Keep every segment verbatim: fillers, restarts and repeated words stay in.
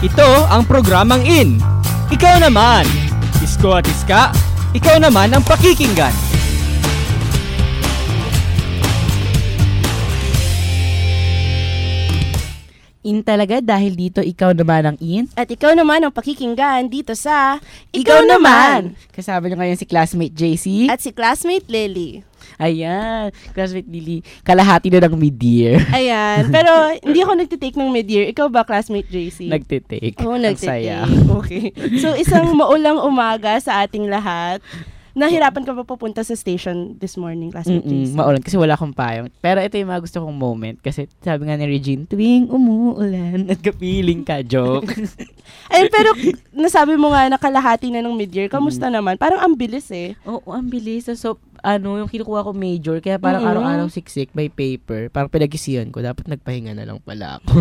Ito ang programang In. Ikaw naman. Isko at Iska, ikaw naman ang pakikinggan. In talaga dahil dito ikaw naman ang in. At ikaw naman ang pakikinggan dito sa Ikaw, ikaw naman. naman! Kasama nyo ngayon si classmate J C. At si classmate Lily. Ayan, classmate Lily. Kalahati na ng mid-year. Ayan, pero hindi ako nagtitake ng mid-year. Ikaw ba, classmate J C? Nagtitake. Oo, oh, nagtitake. Okay. So, isang maulang umaga sa ating lahat. Nahirapan ka ba pupunta sa station this morning, classmate J C? Maulan kasi wala akong payong. Pero ito yung mga gusto kong moment. Kasi sabi nga ni Regine, tuwing umuulan, nagka-feeling ka, joke. Ayun, pero nasabi mo nga na kalahati na ng mid-year. Kamusta mm. naman? Parang ang bilis eh. Oo, oh, ang bilis. So, ano, yung kinukuha ko major, kaya parang mm-hmm. araw-araw siksik by paper. Parang pinag-isiyan ko, dapat nagpahinga na lang pala ako.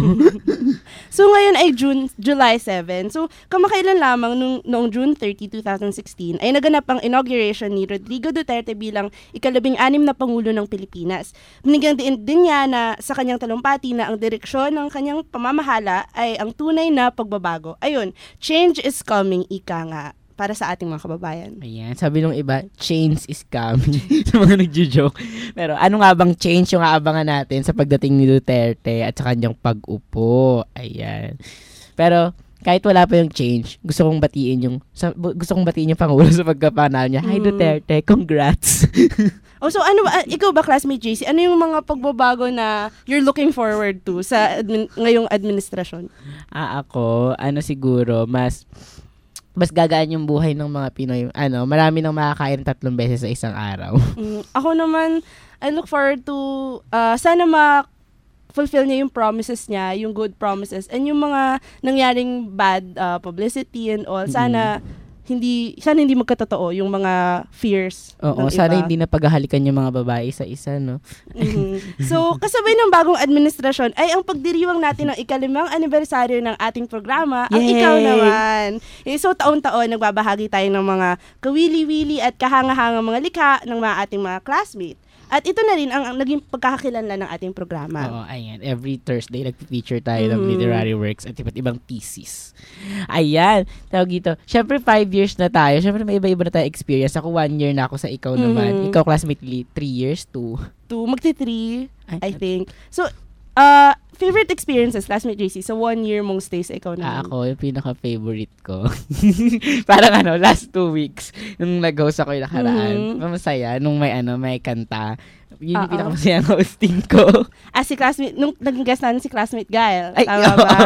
So, ngayon ay June, July seventh. So, kamakailan lamang nung, noong June thirtieth, twenty sixteen, ay naganap ang inauguration ni Rodrigo Duterte bilang ikalabing-anim na Pangulo ng Pilipinas. Binigyan din, din niya na sa kanyang talumpati na ang direksyon ng kanyang pamamahala ay ang tunay na pagbabago. Ayun, change is coming, ika nga. Para sa ating mga kababayan. Ayan, sabi nung iba, change is coming. Sa mga nagjo-joke. Pero ano nga bang change yung aabangan natin sa pagdating ni Duterte at sa kanyang pag-upo? Ayan. Pero kahit wala pa yung change, gusto kong batiin yung sa, gusto kong batiin yung Pangulo sa pagkapanalo niya. Mm. Hi Duterte, congrats. Oh, so ano ba, ikaw ba, classmate J C, ano yung mga pagbabago na you're looking forward to sa admin, ngayong administrasyon? Ah, ako, ano siguro, mas mas gagaan yung buhay ng mga Pinoy. Ano, marami nang makakain tatlong beses sa isang araw. Mm, ako naman, I look forward to, uh, sana ma-fulfill niya yung promises niya, yung good promises, and yung mga nangyaring bad uh, publicity and all. Sana, mm-hmm. hindi, sana hindi magkatotoo yung mga fears. Oo, sana iba. Hindi na paghahalikan yung mga babae sa isa, no? Mm-hmm. So, kasabay ng bagong administrasyon ay ang pagdiriwang natin ng ikalimang anibersaryo ng ating programa, Yay! Ang Ikaw Naman. Eh, so, taon-taon, nagbabahagi tayo ng mga kawili-wili at kahanga-hanga mga likha ng mga ating mga classmates. At ito na rin ang, ang naging pagkakakilanlan ng ating programa. Oo, ayan. Every Thursday, nag-feature tayo mm-hmm. ng literary works at iba't ibang thesis. Ayan. Tawag dito. Siyempre, five years na tayo. Siyempre, may iba-iba na tayo experience. Ako, one year na ako sa Ikaw mm-hmm. naman. Ikaw, classmate, three years, two. Two. Magti-three, I think. So, uh, favorite experiences, classmate J C, sa one year mong stay sa Ikaw Naman? Ah, ako, yung pinaka-favorite ko. Parang ano, last two weeks, nung nag-host ako yung nakaraan. Mm-hmm. Masaya, nung may ano, may kanta. Yun yung pinaka-masaya ng hosting ko. Ah, si classmate, nung naging guest natin si classmate Gael. Ay, tama ba?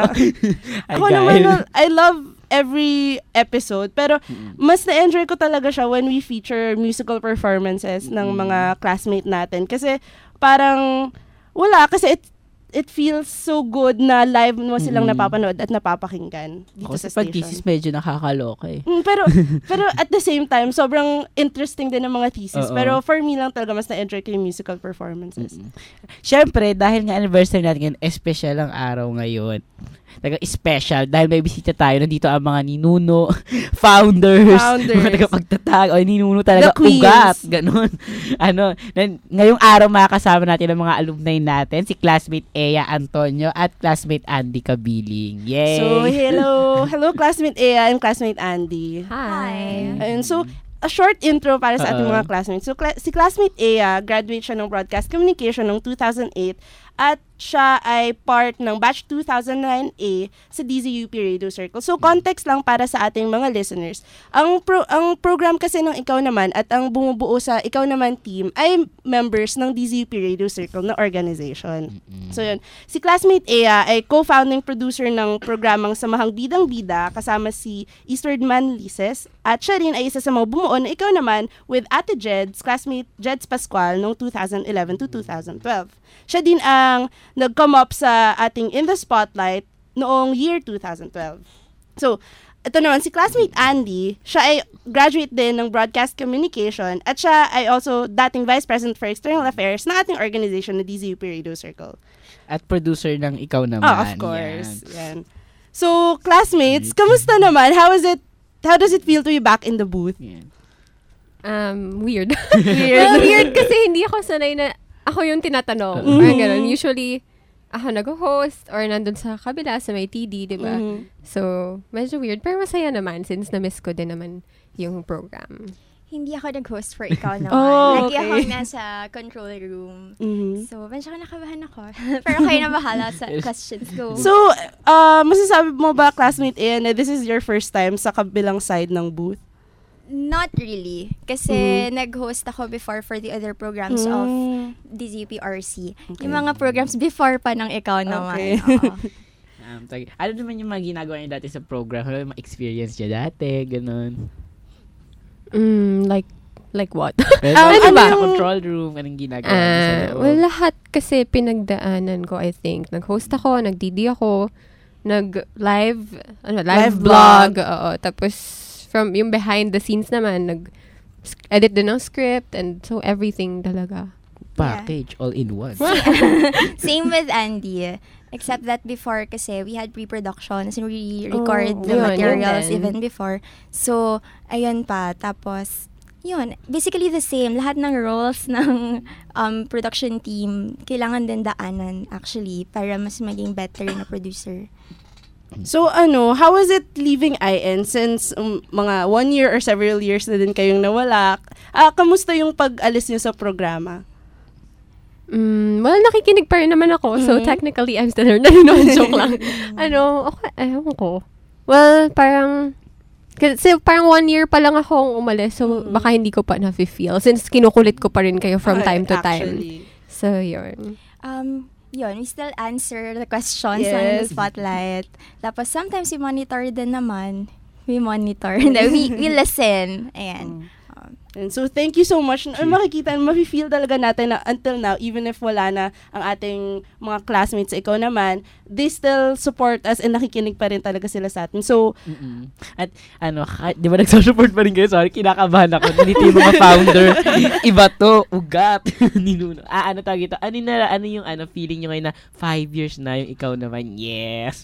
Ako naman, I love every episode, pero mm-hmm. mas na-enjoy ko talaga siya when we feature musical performances mm-hmm. ng mga classmate natin. Kasi parang, wala, kasi it it feels so good na live mo silang mm-hmm. napapanood at napapakinggan dito Ako, sa station. Pag thesis medyo nakakaloka eh. Mm, pero, pero at the same time, sobrang interesting din ang mga thesis. Uh-oh. Pero for me lang talaga, mas na-enjoy ko yung musical performances. Mm-hmm. Siyempre, dahil nga anniversary natin ngayon, special ang araw ngayon. Talaga special dahil may bisita tayo. Nandito ang mga ninuno, founders, founders. mga tagapagtatag, o ninuno talaga, ugat, ganun. Ano, ngayong araw makakasama natin ang mga alumni natin, si classmate Ea Antonio at classmate Andy Kabiling. Yay! So, hello! Hello, classmate Ea and classmate Andy. Hi! And so, a short intro para sa ating mga classmates. So, cl- si classmate Ea, graduate siya ng Broadcast Communication noong two thousand eight at siya ay part ng batch two thousand nine A sa D Z U P Radio Circle. So, context lang para sa ating mga listeners. Ang pro- ang program kasi ng Ikaw Naman at ang bumubuo sa Ikaw Naman team ay members ng D Z U P Radio Circle na organization. Mm-hmm. So, yun. Si classmate Ea ay co-founding producer ng programang Samahang Bidang Bida kasama si Eastward Manlises at siya rin ay isa sa mga bumuo na Ikaw Naman with Ate Jeds, classmate Jeds Pascual noong two thousand eleven to two thousand twelve. Siya din ang nag-come up sa ating In the Spotlight noong year two thousand twelve. So, ito naman, si classmate Andy, siya ay graduate din ng Broadcast Communication at siya ay also dating Vice President for External Affairs ng ating organization na D Z U P Radio Circle. At producer ng Ikaw Naman. Oh, of course. Yan. Yan. So, classmates, kamusta naman? How is it, how does it feel to be back in the booth? Yan. Um, weird. weird. Well, weird kasi hindi ako sanay na ako yung tinatanong. Mm-hmm. Parang ganun. Usually, ako nag-host or nandun sa kabila sa may T D, di ba? Mhm. So, medyo weird. Pero masaya naman since na-miss ko din naman yung program. Hindi ako nag-host for ikaw naman. Oh, Lagi okay. akong nasa control room. Mhm. So, medyo nakabahan ako. Pero kayo na bahala sa questions ko. So, uh, masasabi mo ba, classmate A, na this is your first time sa kabilang side ng booth? Not really. Kasi nag-host ako before for the other programs of Mm. D Z U P R C. Okay. Yung mga programs before pa ng ikaw naman. Okay. Oo. Um, tag- ano naman yung mga ginagawa niyo dati sa program? Ano yung mga experience niyo dati? Ganun. Mm, like, like what? Pero, Um, ano ano ba? yung- Control room, anong ginagawa niyo sa Ah, loob? well, lahat kasi pinagdaanan ko, I think. Nag-host ako, nag-D D ako, nag-live, ano, live, Live vlog. vlog. Oo, tapos, from yung behind the scenes naman, nag-edit din ng script, and so everything talaga. Package, all in one. Same with Andy. Except that before kasi we had pre-production. So we record Oh, the yun, materials yun din. even before. So, ayun pa. Tapos, yun. Basically the same. Lahat ng roles ng um, production team, kailangan din daanan actually para mas maging better na producer. So, ano, how was it leaving I N since um, mga one year or several years na din kayong nawala? Ah, kamusta yung pag-alis niyo sa programa? Mm, well, nakikinig pa rin naman ako. So, Mhm. technically, I'm still here. Nanonood, joke lang. ano, okay, ewan ko. Well, parang, kasi parang one year pa lang akong umalis. So, Mhm. baka hindi ko pa na-feel. Since kinukulit ko pa rin kayo from Ah, time to time. actually. So, yun. Um, yun, we still answer the questions on the Yes. spotlight. Tapos sometimes we monitor din naman. We monitor. Hindi, we, we listen. Ayan. And so, thank you so much. Uh, makikita, mafe-feel talaga natin na until now, even if wala na ang ating mga classmates, ikaw naman, they still support us and nakikinig pa rin talaga sila sa atin. So, Mm-mm. At ano, ka- di ba nagsusupport pa rin kayo? Sorry, kinakabahan ako. Nandito yung mga founder. Iba to, ugat. Ninuno. Ah, ano tawag ito? Ano, na, ano yung ano, feeling nyo ngayon na five years na yung ikaw naman? Yes.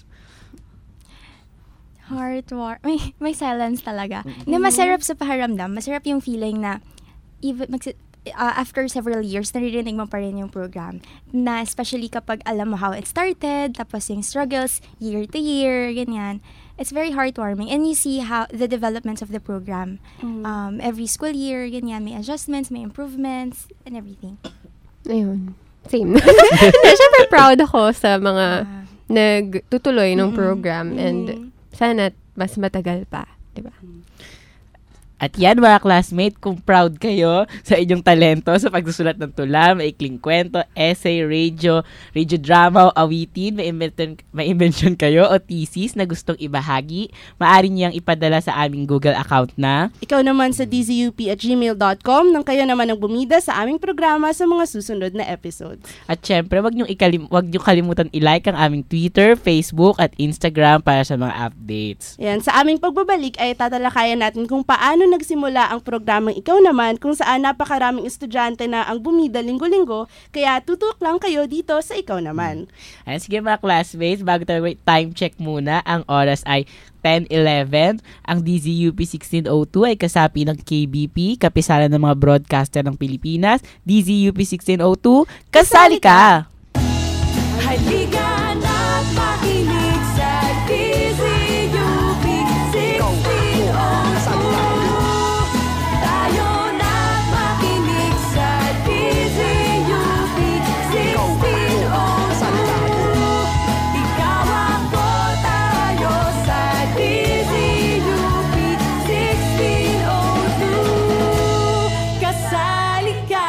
Heart war. May, may silence talaga. Na masarap sa paharamdam. Masarap yung feeling na even magsi- uh, after several years, naririnig mo pa rin yung program. Na especially kapag alam mo how it started, tapos yung struggles year to year, ganyan. It's very heartwarming. And you see how the developments of the program. Um, every school year, ganyan. May adjustments, may improvements, and everything. Ayun. Same. Siyempre, proud ako sa mga Ah. nagtutuloy ng Mm-mm. program. And Mhm. sana mas matagal pa. Diba? At yan mga classmate, kung proud kayo sa inyong talento sa pagsusulat ng tula, maikling kwento, essay, radio, radio drama o awitin, may invention, may invention kayo o thesis na gustong ibahagi, maaari niyang ipadala sa aming Google account na ikaw naman sa d z u p at gmail dot com nang kayo naman ang bumida sa aming programa sa mga susunod na episodes. at syempre, wag niyong, ikalim, wag niyong kalimutan i-like ang aming Twitter, Facebook at Instagram para sa mga updates. Yan, sa aming pagbabalik ay tatalakayan natin kung paano nagsimula ang programang Ikaw Naman, kung saan napakaraming estudyante na ang bumida linggo-linggo, kaya tutok lang kayo dito sa Ikaw Naman. Ayan, sige mga classmates, bago tayo mag- time check muna, ang oras ay ten eleven. Ang D Z U P sixteen oh two ay kasapi ng K B P, kapisanan ng mga broadcaster ng Pilipinas. D Z U P sixteen oh two, kasali ka! Halika na't makinig sa D Z U P sixteen oh two. Tayo na't makinig sa D Z U P sixteen oh two. Ikaw ako, tayo sa D Z U P sixteen oh two. Kasali ka.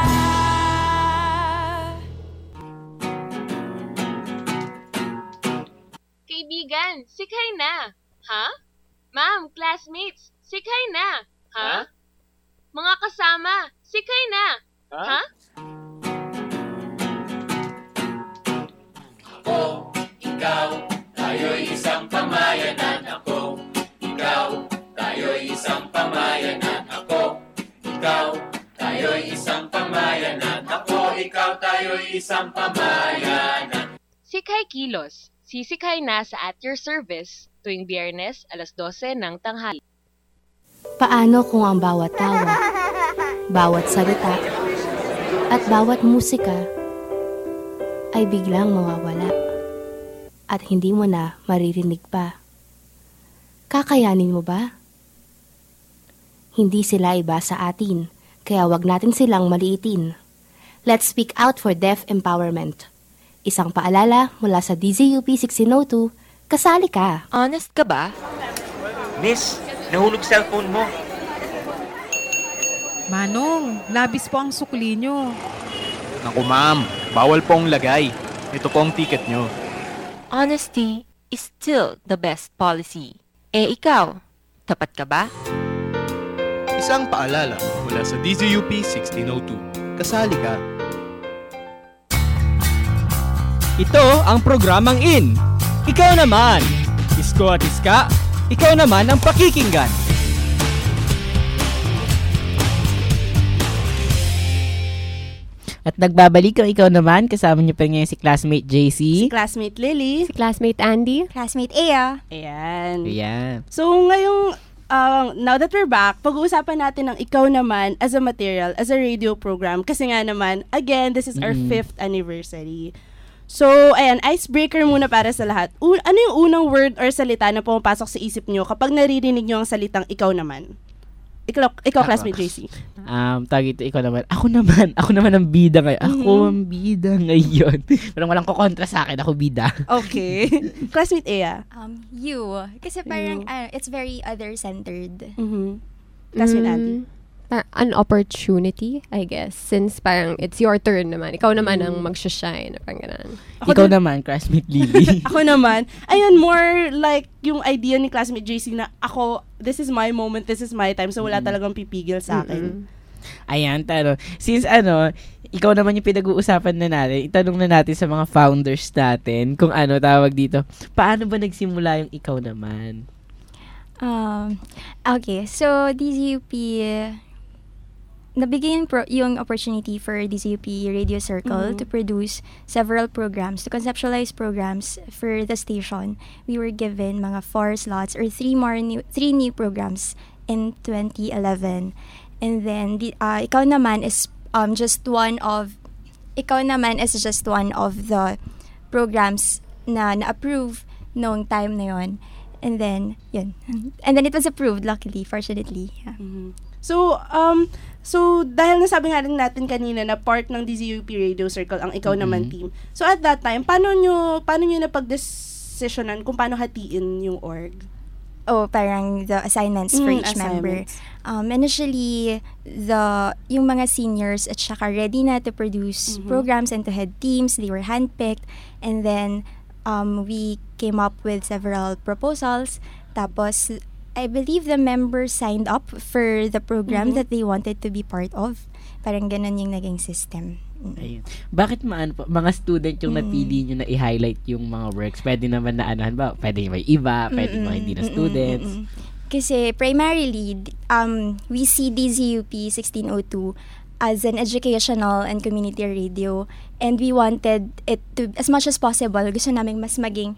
Kaibigan, sikay na. Ha? Ma'am, classmates, sikay na. Ha? Mga kasama, sikay na. Ha? Sikay Kilos. Sisikay na sa At Your Service tuwing Biyernes alas dose ng tanghali. Paano kung ang bawat tawa, bawat salita, at bawat musika ay biglang mawawala? at hindi mo na maririnig pa. Kakayanin mo ba? Hindi sila iba sa atin, kaya wag natin silang maliitin. Let's speak out for deaf empowerment. Isang paalala mula sa D Z U P sixteen oh two, kasali ka. Honest ka ba? Miss, nahulog cellphone mo. Manong, labis po ang sukli nyo. Naku ma'am, bawal po ang lagay. Ito po ang ticket nyo. Honesty is still the best policy. Eh ikaw, tapat ka ba? Isang paalala mula sa D Z U P sixteen oh two. Kasali ka. Ito ang programang In. Ikaw naman. Isko at Iska, ikaw naman ang pakikinggan. At nagbabalik ang ikaw naman, kasama niyo pa ngayon si classmate J C. Si classmate Lily. Si classmate Andy. Classmate Ea. Ayan. Ayan. So, ngayong, uh, now that we're back, pag-uusapan natin ang ikaw naman as a material, as a radio program. Kasi nga naman, again, this is our Mm. fifth anniversary. So, ayan, icebreaker muna para sa lahat. U- ano yung unang word or salita na pumapasok sa isip nyo kapag naririnig nyo ang salitang ikaw naman? Ikaw, ikaw Ako. classmate J C. Um, tawag ito, ikaw naman. Ako naman. Ako naman ang bida ngayon. Ako Mhm. ang bida ngayon. Pero walang kukontra sa akin. Ako bida. Okay. Classmate Ea. Um, you. Kasi parang, uh, it's very other-centered. Mm-hmm. Classmate Andy. Mm, par- an opportunity, I guess. Since parang it's your turn naman. Ikaw naman ang magsha-shine. Parang ganun. Ako ikaw din- naman, classmate Lily. Ako naman, ayun, more like yung idea ni classmate J C na ako, this is my moment, this is my time, so wala talagang pipigil sa akin. Mm-mm. Ayan, tano. Since ano, ikaw naman yung pinag-uusapan na natin, itanong na natin sa mga founders natin kung ano tawag dito. Paano ba nagsimula yung ikaw naman? Um, okay, so D Z U P, nabigyan pro- yung opportunity for D Z U P Radio Circle Mhm. to produce several programs, to conceptualize programs for the station. We were given mga four slots or three more new, three new programs in twenty eleven. And then, the, uh, ikaw naman is um, just one of, ikaw naman is just one of the programs na na-approve noong time na yon. And then, yun. And then it was approved, luckily, fortunately. Yeah. Mhm. So, um, so dahil nasabi nga rin natin kanina na part ng D Z U P Radio Circle ang ikaw naman Mhm. team. So at that time, paano nyo, paano nyo napag-desisyonan kung paano hatiin yung org? Oh, parang the assignments for Mm, each member. assignments. Um, initially, the yung mga seniors at saka ready na to produce Mhm. programs and to head teams. They were handpicked. And then, um, we came up with several proposals. Tapos, I believe the members signed up for the program Mhm. that they wanted to be part of. Parang ganun yung naging system. Mm. Ayun. Bakit maano po, mga student yung Mm. napili nyo na i-highlight yung mga works? Pwede naman na ano, ba? Pwede may iba, pwede mga hindi na Mm-mm, students. mm-mm, mm-mm. Kasi primarily, d- um, we see D Z U P sixteen oh two as an educational and community radio, and we wanted it to, as much as possible, gusto namin mas maging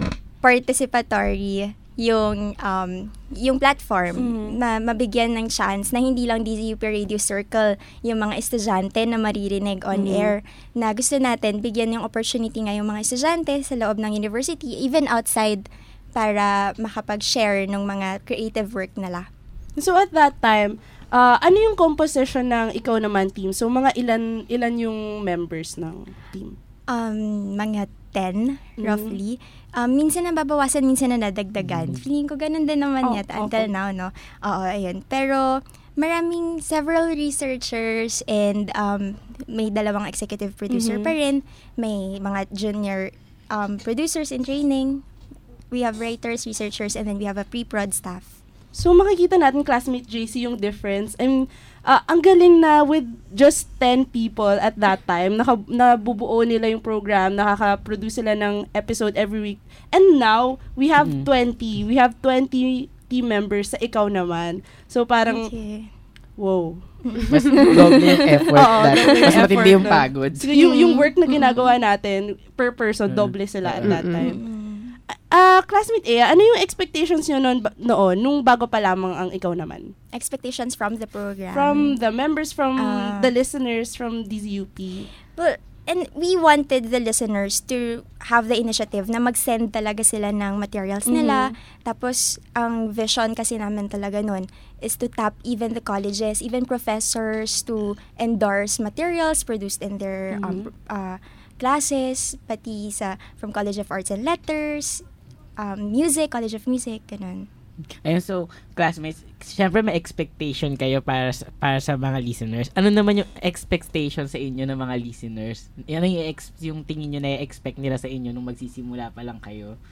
participatory yung um yung platform, Mhm. na mabigyan ng chance na hindi lang D Z U P Radio Circle yung mga estudyante na maririnig on Mhm. air, na gusto natin bigyan yung opportunity nga yung mga estudyante sa loob ng university, even outside, para makapag-share ng mga creative work nila. So at that time, uh, ano yung composition ng ikaw naman team? So mga ilan ilan yung members ng team? Um, mga ten, Mhm. roughly. Um, minsan nababawasan, minsan na nadagdagan. Feeling ko ganun din naman Oh, yata until okay. now, no? Oo, ayun. Pero, maraming several researchers and um, may dalawang executive producer Mhm. pa rin. May mga junior um, producers in training. We have writers, researchers, and then we have a pre-prod staff. So makikita natin classmate J C yung difference. And uh, ang galing na with just ten people at that time, naka, nabubuo nila yung program, nakaka-produce sila ng episode every week. And now, we have Mhm. twenty. We have twenty team members sa ikaw naman. So parang, Okay. wow. Mas doble yung effort. Oo, that, doble yung mas matindi effort yung nun. pagod. So, yung, yung work na ginagawa natin per person, doble sila at that Mm-mm. time. Mm. Ah, classmate Ea, ano yung expectations nyo noon, ba- noon nung bago pa lamang ang ikaw naman? Expectations from the program. From the members, from Ah. the listeners, from D Z U P. Well, and we wanted the listeners to have the initiative na mag-send talaga sila ng materials nila. Mhm. Tapos, ang vision kasi namin talaga nun is to tap even the colleges, even professors to endorse materials produced in their um, Mhm. uh, classes, pati sa from College of Arts and Letters, um, music, College of Music, ganun. Ayun, so, classmates, syempre may expectation kayo para sa, para sa mga listeners. Ano naman yung expectation sa inyo ng mga listeners? Ano yung, ex, yung tingin nyo na i-expect nila sa inyo nung magsisimula pa lang kayo?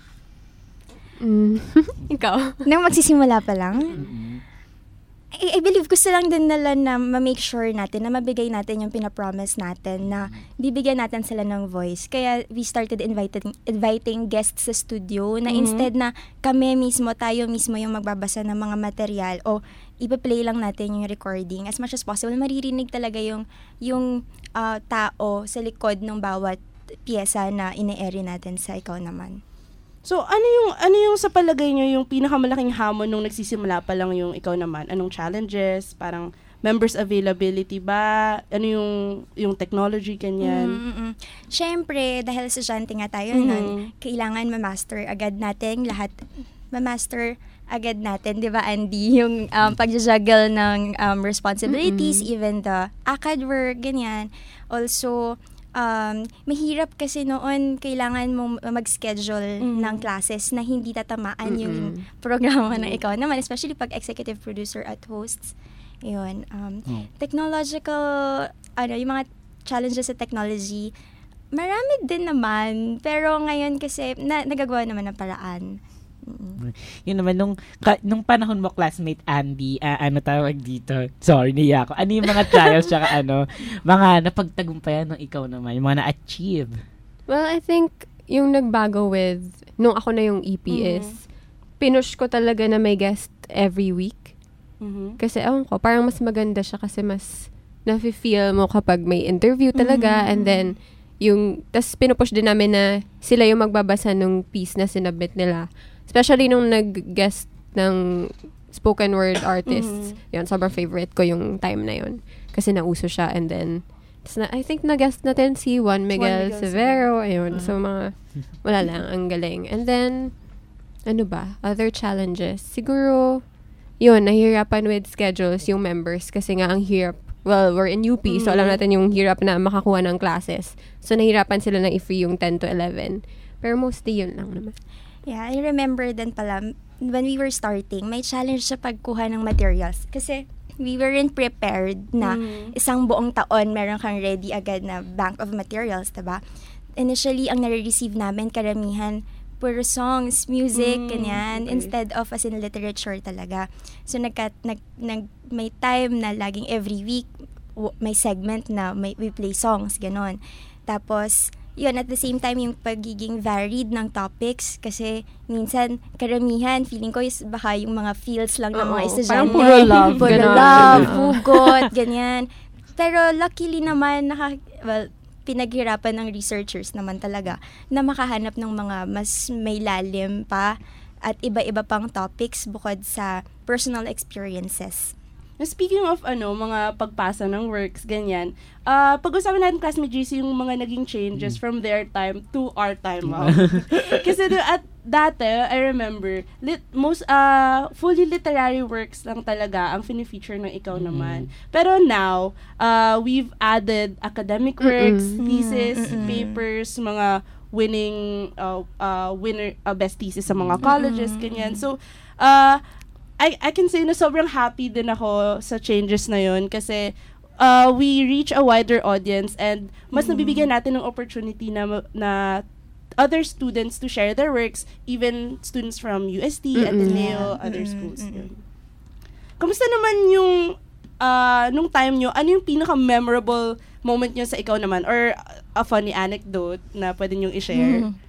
Mm. Ikaw? Nung magsisimula pa lang? Mm-hmm. I, I believe gusto lang din nila na ma-make sure natin na mabigay natin yung pinapromise natin na bibigyan natin sila ng voice. Kaya we started inviting, inviting guests sa studio na Mhm. instead na kami mismo, tayo mismo yung magbabasa ng mga material o ipa-play lang natin yung recording. As much as possible, maririnig talaga yung, yung ah, tao sa likod ng bawat pyesa na ine-airy natin sa Ikaw Naman. So, ano yung ano yung sa palagay nyo yung pinakamalaking hamon nung nagsisimula pa lang yung Ikaw Naman? Anong challenges? Parang members availability ba? Ano yung yung technology, kanyan? Mm-mm. Siyempre, dahil estudyante nga tayo Mhm. nun, kailangan ma-master agad natin lahat. Ma-master agad natin, di ba, Andy? Yung um, pag-juggle ng um, responsibilities, Mm-mm. even the acad work, ganyan. Also, um, mahirap kasi noon kailangan mong mag-schedule Mhm. ng classes na hindi tatamaan yung Mm-mm. programa ng Ikaw Naman, especially pag executive producer at hosts. Yun. Um, Oh. technological, ano, yung mga challenges sa technology, marami din naman. Pero ngayon kasi, na, nagagawa naman ng paraan. Mm. Yun naman, nung, ka, nung panahon mo, classmate Andy, ah, ano tawag dito? Sorry, niya ako. Ano yung mga trials, tsaka ano, mga napagtagumpayan ng Ikaw Naman, yung mga na-achieve? Well, I think yung nagbago with, nung ako na yung E P Mhm. is, pinush ko talaga na may guest every week. Mhm. Kasi, ewan ko, parang mas maganda siya kasi mas nafe-feel mo kapag may interview talaga. Mhm. And then, yung, tas pinupush din namin na sila yung magbabasa ng piece na sinabit nila. Especially nung nag-guest ng spoken word artists. Yun, sobrang favorite ko yung time na yun. Kasi nauso siya. And then, tas na, I think na-guest natin si Juan Miguel, Miguel Severo. Ayun, so mga, wala lang, ang galing. And then, ano ba? Other challenges. Siguro, yun, nahihirapan with schedules yung members kasi nga ang hirap. Well, we're in U P, so alam natin yung hirap na makakuha ng classes. So, nahihirapan sila na i-free yung ten to eleven. Pero mostly yun lang naman. Yeah, I remember din pala, when we were starting, may challenge sa pagkuha ng materials. Kasi, we weren't prepared na Mhm. isang buong taon meron kang ready agad na bank of materials, diba? Initially, ang nare-receive namin, karamihan, puro songs, music, Mm, ganyan, okay. instead of as in literature talaga. So, nagka, nag, nag, may time na laging every week, w- may segment na may, we play songs, ganon. Tapos, yun, at the same time, yung pagiging varied ng topics, kasi minsan, karamihan, feeling ko is baka yung mga feels lang ng mga Oo, estudyante. parang puro love, Puro ganon. love, Oo. hugot, ganyan. Pero luckily naman, naka, well, pinaghirapan ng researchers naman talaga na makahanap ng mga mas may lalim pa at iba-iba pang topics bukod sa personal experiences. Na speaking of ano, mga pagpasa ng works, ganyan, ah pag-usapan natin, classmate G C, yung mga naging changes from their time to our time. Wow. Kasi do- at dati, I remember, lit, most uh, fully literary works lang talaga ang fini-feature ng Ikaw Naman. Pero now, uh, we've added academic works, Mm-mm. thesis, Mm-mm. papers, mga winning, uh, uh, winner, uh, best thesis sa mga colleges, ganyan. So, uh, I I can say na sobrang happy din ako sa changes na yun kasi uh, we reach a wider audience and mas nabibigyan natin ng opportunity na na other students to share their works, even students from U S T, Mm-mm. Ateneo, Yeah. other Mm-mm. schools. Mm-mm. Yun. Kamusta naman yung uh, nung time nyo, ano yung pinaka-memorable moment nyo sa Ikaw Naman or a funny anecdote na pwede nyo i-share? Mhm.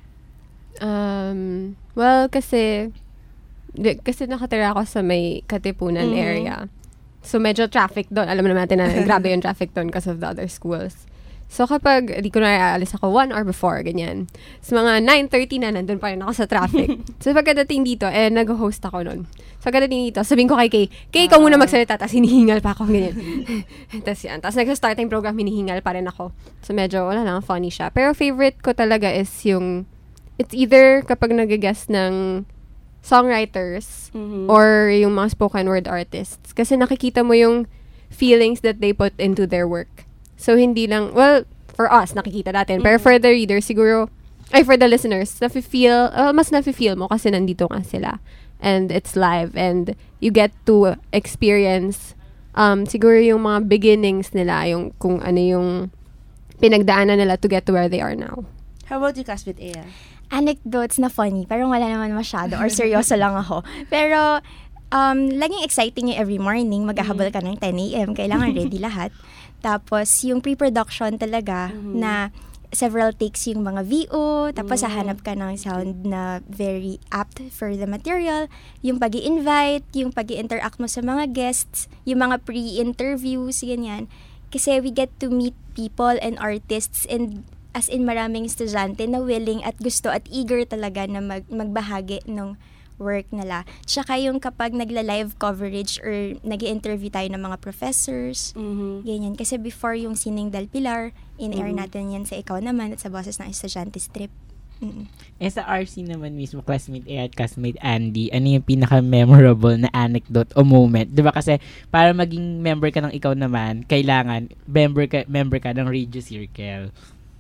Um, well, kasi, di, kasi nakatira ako sa may Katipunan Mhm. area. So, medyo traffic doon. Alam naman natin na grabe yung traffic doon because of the other schools. So, kapag, di ko na aalis ako one hour before, ganyan. So, mga nine thirty na, nandun pa rin ako sa traffic. So, pagkadating dito, eh, nag-host ako nun. So, pagkadating dito, sabihin ko kay Kay, Kay, ikaw muna magsalita, tapos hinihingal pa ako, ganyan. Tapos yan. Tapos nag-start yung program, hinihingal pa rin ako. So, medyo, wala lang, funny siya. Pero favorite ko talaga is yung, it's either kapag nag-guest ng songwriters Mhm. or yung mga spoken word artists. Kasi nakikita mo yung feelings that they put into their work. So, hindi lang, well, for us, nakikita natin. Pero for the readers, siguro, ay, for the listeners, nafe-feel, uh, mas nafe-feel mo kasi nandito nga sila. And it's live. And you get to experience, um, siguro yung mga beginnings nila, yung kung ano yung pinagdaanan nila to get to where they are now. How about you, Classmate Ea? Anecdotes na funny, pero wala naman masyado or seryoso lang ako. Pero, um, laging exciting yung every morning. Maghahabol ka ng ten a.m. Kailangan ready lahat. Tapos, yung pre-production talaga na several takes yung mga V O, tapos hahanap ka ng sound na very apt for the material, yung pag-i-invite, yung pag-i-interact mo sa mga guests, yung mga pre-interviews, ganyan. Kasi we get to meet people and artists and as in maraming estudyante na willing at gusto at eager talaga na mag magbahagi ng work nila. Tsaka yung kapag nagla-live coverage or nag-i-interview tayo ng mga professors, Mhm. ganyan. Kasi before yung Sining Del Pilar, in-air Mhm. natin yan sa Ikaw Naman at sa Boses ng Estudyante Strip. Mm-mm. Eh sa R C naman mismo, Classmate A at Classmate Andy, ano yung pinaka-memorable na anecdote o moment? Diba kasi para maging member ka ng Ikaw Naman, kailangan member ka, member ka ng Radio Circle.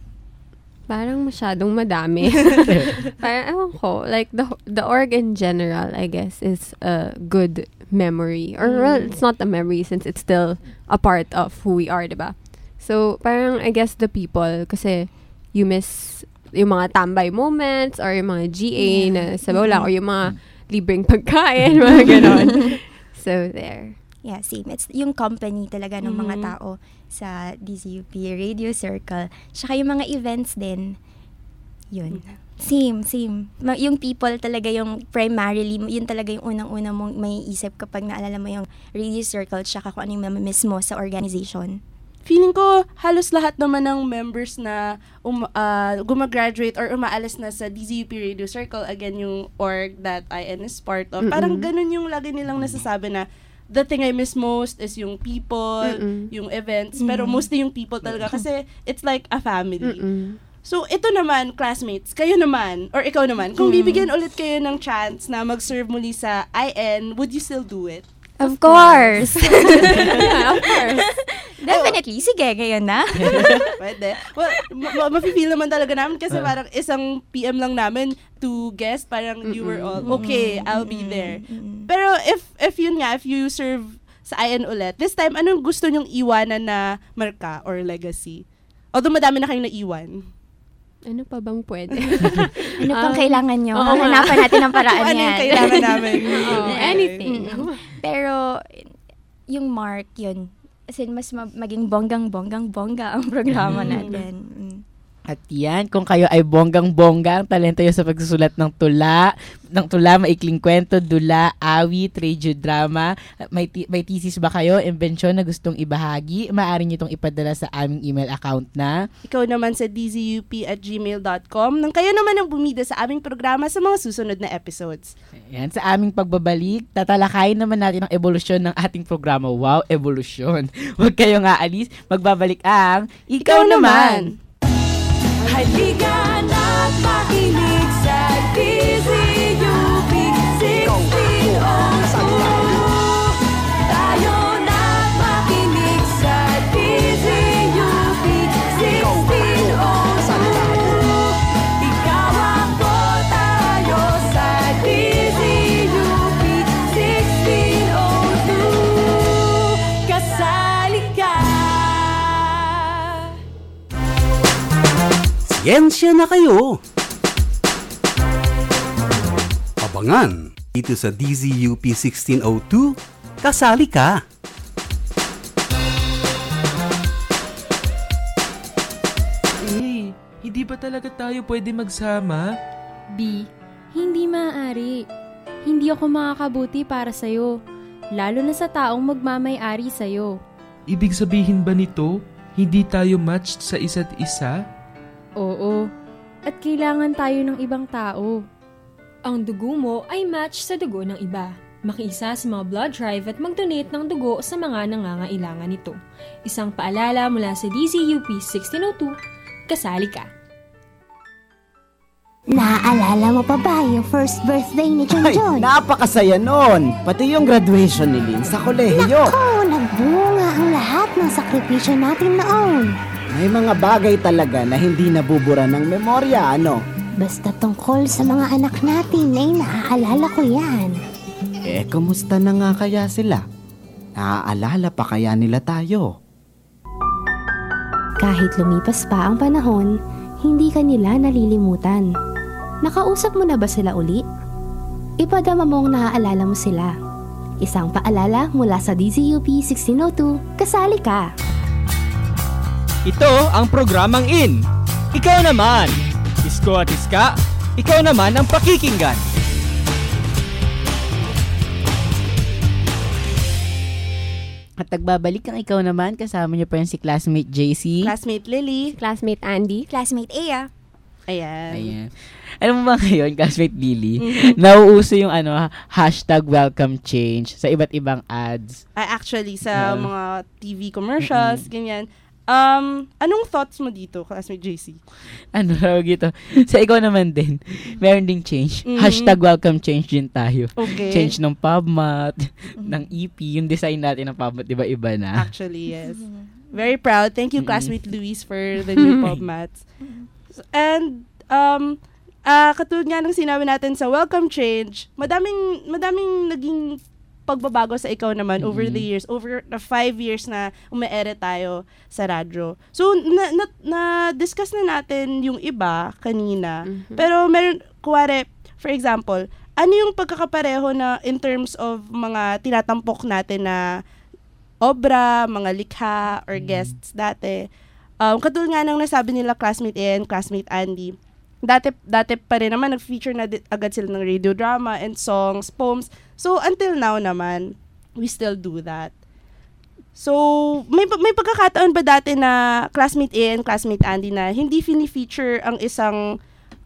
Parang masyadong madami. Parang, ewan ko, like, the the org in general, I guess, is a good memory. Or, well, it's not a memory since it's still a part of who we are, diba? So, parang, I guess, the people, kasi you miss yung mga tambay moments or yung mga G A Yeah. na sabaw lang or yung mga libreng pagkain, mga ganon. So, there. Yeah, same. It's yung company talaga ng mga Mhm. tao sa D Z U P Radio Circle. Tsaka yung mga events din. Yun. Same, same. Ma- yung people talaga yung primarily, yun talaga yung unang-una mong may isip kapag naalala mo yung Radio Circle tsaka kung ano yung mamamiss mo sa organization. Feeling ko halos lahat naman ng members na um, uh, gumagraduate or umaalis na sa D Z U P Radio Circle, again yung org that I N is part of, Mm-mm. parang ganun yung lagi nilang nasasabi na the thing I miss most is yung people, Mm-mm. yung events, pero mostly yung people talaga kasi it's like a family. Mm-mm. So, ito naman, classmates, kayo naman, or ikaw naman, kung bibigyan ulit kayo ng chance na mag-serve muli sa I N, would you still do it? Of course! Yeah, of course. Definitely. Sige, ngayon na. Pwede. Well, ma- ma- mafe-feel naman talaga namin kasi parang isang P M lang namin to guest, parang you were all, okay, I'll be there. Pero if, if yun nga, if you serve sa I N ulit, this time, anong gusto nyong iwanan na marka or legacy? Although madami na kayong naiwan. Ano pa bang pwede? Ano pang Um, kailangan nyo? oo nga. Hanapan natin ang paraan Kung ano yan. yung kailangan namin. Oo, anything. Mm. Pero, yung mark, yun. As in, mas ma- maging bonggang-bonggang-bongga ang programa natin. Mm. At yan, kung kayo ay bonggang-bongga, ang talento nyo sa pagsusulat ng tula, ng tula, maikling kwento, dula, awit, radio drama, may, ti- may thesis ba kayo, imbensyon na gustong ibahagi, maaari nyo itong ipadala sa aming email account na Ikaw naman sa d z u p at gmail dot com nang kayo naman ang bumida sa aming programa sa mga susunod na episodes. yan, sa aming pagbabalik, tatalakayin naman natin ang evolusyon ng ating programa. Wow, evolusyon. Huwag kayong aalis, magbabalik ang Ikaw, Naman! Halika na't makinig sa D Z U P sixteen oh two. Tayo na't makinig sa D Z U P sixteen oh two. Ikaw ako, tayo sa D Z U P sixteen oh two. Kasali ka. Siyensya na kayo! Abangan dito sa D Z U P sixteen oh two, kasali ka! Eh, hindi ba talaga tayo pwede magsama? B, hindi maaari. Hindi ako makakabuti para sa'yo, lalo na sa taong magmamay-ari sa'yo. Ibig sabihin ba nito, Hindi tayo matched sa isa't isa? Oo. At kailangan tayo ng ibang tao. Ang dugo mo ay match sa dugo ng iba. Makiisa sa mga blood drive at mag-donate ng dugo sa mga nangangailangan nito. Isang paalala mula sa D Z U P sixteen oh two, kasali ka. Naaalala mo pa ba yung first birthday ni John John? Ay, napakasaya nun! Pati yung graduation ni Lynn sa kolehiyo. Naku, nagbunga ang lahat ng sakripisyo natin noon. May mga bagay talaga na hindi nabubura ng memorya, ano? Basta tungkol sa mga anak natin ay naaalala ko yan. Eh, kumusta na nga kaya sila? Naaalala pa kaya nila tayo? Kahit lumipas pa ang panahon, hindi ka nila nalilimutan. Nakausap mo na ba sila uli? Ipadama mong naaalala mo sila. Isang paalala mula sa D Z U P sixteen oh two, kasali ka! Ito ang programang In. Ikaw naman. Isko at Iska, ikaw naman ang pakikinggan. At nagbabalik ang ikaw naman, kasama niyo pa yung si classmate J C. Classmate Lily. Classmate Andy. Classmate Aya. Ayan. Ayan. Alam mo ba ngayon, classmate Lily, Mhm. nauuso yung ano, hashtag welcome change sa iba't ibang ads. Ah, actually, sa Uh, mga T V commercials, ganyan. Um, anong thoughts mo dito, classmate J C? Ano tawag ito? Sa ikaw naman din, meron ding change. Mhm. Hashtag welcome change din tayo. Okay. Change ng PubMat, ng E P, yung design natin ng PubMat, iba-iba na. Actually, yes. Very proud. Thank you, classmate Luis, for the new PubMats. And, um, ah katulad nga ng sinabi natin sa welcome change, madaming, madaming naging pagbabago sa ikaw naman over the years, over the five years na ume-ere tayo sa radyo. So, na, na, na-discuss na natin yung iba kanina. Pero meron, kuwari, for example, ano yung pagkakapareho na in terms of mga tinatampok natin na obra, mga likha, or guests dati? Um, katulad nga ng nasabi nila classmate Ian, classmate Andy, dati, dati pa rin naman, nag-feature na di- agad sila ng radio drama and songs, poems. So, until now naman, we still do that. So, may, may pagkakataon ba dati na classmate Ian, classmate Andy na hindi fini-feature ang isang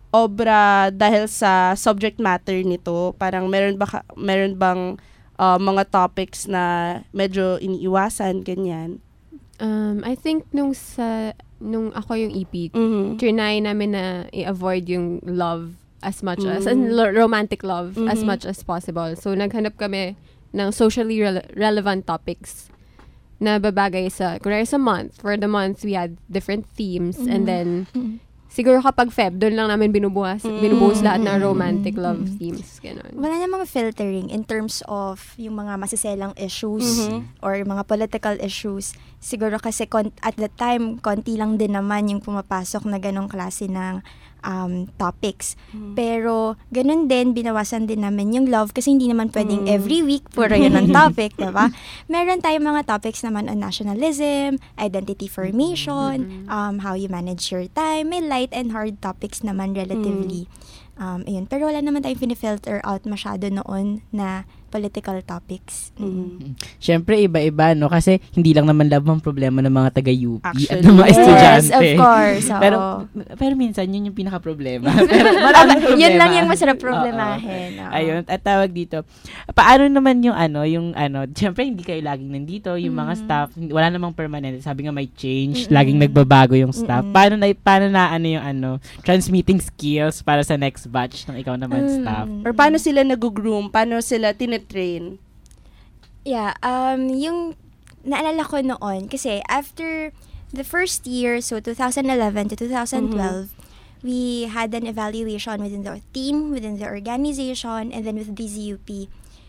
obra dahil sa subject matter nito? Parang meron, ba, meron bang uh, mga topics na medyo iniiwasan, ganyan? Um, I think nung sa nung ako yung E P, Mhm. trinay namin na i-avoid yung love as much as, Mhm. and lo- romantic love as Mhm. much as possible. So, naghanap kami ng socially rele- relevant topics na babagay sa, kunwari sa month. For the month, we had different themes, and Mhm. then, Mhm. siguro kapag Feb, doon lang namin binubuhas, binubuhos lahat ng Mhm. romantic love Mhm. themes. Ganon. Wala namang filtering in terms of yung mga masiselang issues Mhm. or mga political issues. Siguro kasi kon- at the time, konti lang din naman yung pumapasok na ganong klase ng um, topics. Pero ganun din, binawasan din namin yung love kasi hindi naman pwedeng Mm. every week puro yun ang topic, diba? Meron tayong mga topics naman on nationalism, identity formation, um, how you manage your time. May light and hard topics naman relatively. Um, ayun. Pero wala naman tayong finifilter out masyado noon na political topics. Mm. Siyempre, iba-iba, no? Kasi hindi lang naman love ang problema ng mga taga-U P at Actually, ng mga yes, estudyante. of course, oo. Pero, pero minsan, yun yung pinaka-problema. Pero maraming problema. Yun lang yung masarap problemahin. Oo. Oo. Ayun, at tawag dito. Paano naman yung ano, yung ano, siyempre, hindi kayo laging nandito, yung mga staff, hindi- wala namang permanent. Sabi nga may change, Mm-mm. laging nagbabago yung staff. Mm-mm. Paano na, paano na ano yung ano, transmitting skills para sa next batch ng ikaw naman Mm. staff? Or paano sila nag-groom? Paano sila tinitrain? Yeah, um, yung naalala ko noon, kasi after the first year, so twenty eleven to twenty twelve, we had an evaluation within the team, within the organization, and then with D Z U P,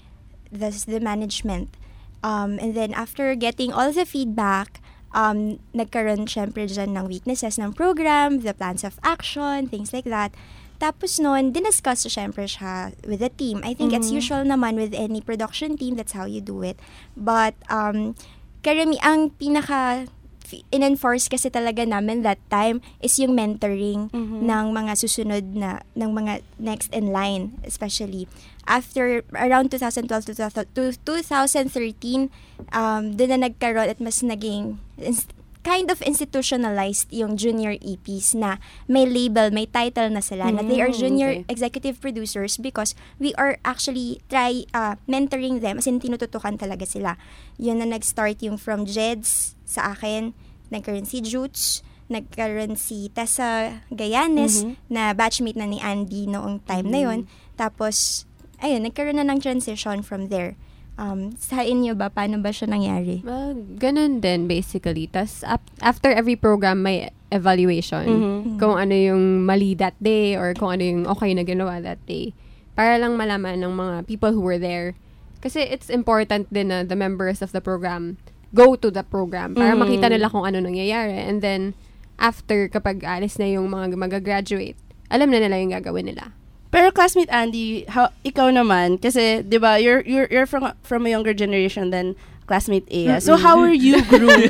the, the management. Um, and then after getting all the feedback, um, nagkaroon syempre dyan ng weaknesses ng program, the plans of action, things like that. Tapos noon, diniscuss syempre siya with the team. I think it's Mhm. usual naman with any production team, that's how you do it. But, um, karami, ang pinaka in-enforce kasi talaga namin that time is yung mentoring Mhm. ng mga susunod na, ng mga next in line, especially. After, around twenty twelve to twenty thirteen, um, doon na nagkaroon at mas naging, kind of institutionalized yung junior E Ps na may label, may title na sila, na they are Mm, junior okay. executive producers because we are actually try uh, mentoring them, as in tinututukan talaga sila. Yun na nag-start yung from Jeds sa akin, nagkaroon si Jutes, nagkaroon si Tessa Gayanes, Mhm. na batchmate na ni Andy noong time na yun. Tapos, ayun, nagkaroon na ng transition from there. Um, sa inyo ba, paano ba siya nangyari? Well, ganun din basically. Tas ap- after every program may evaluation Mhm. kung ano yung mali that day or kung ano yung okay na ginawa that day. Para lang malaman ng mga people who were there. Kasi it's important din na the members of the program go to the program para Mhm. makita nila kung ano nangyayari. And then, after kapag alis na yung mga mag-graduate, alam na nila yung gagawin nila. Pero classmate Andy, how, ikaw naman, kasi, di ba, you're, you're, you're from, from a younger generation than classmate Ea. So, how were you groomed?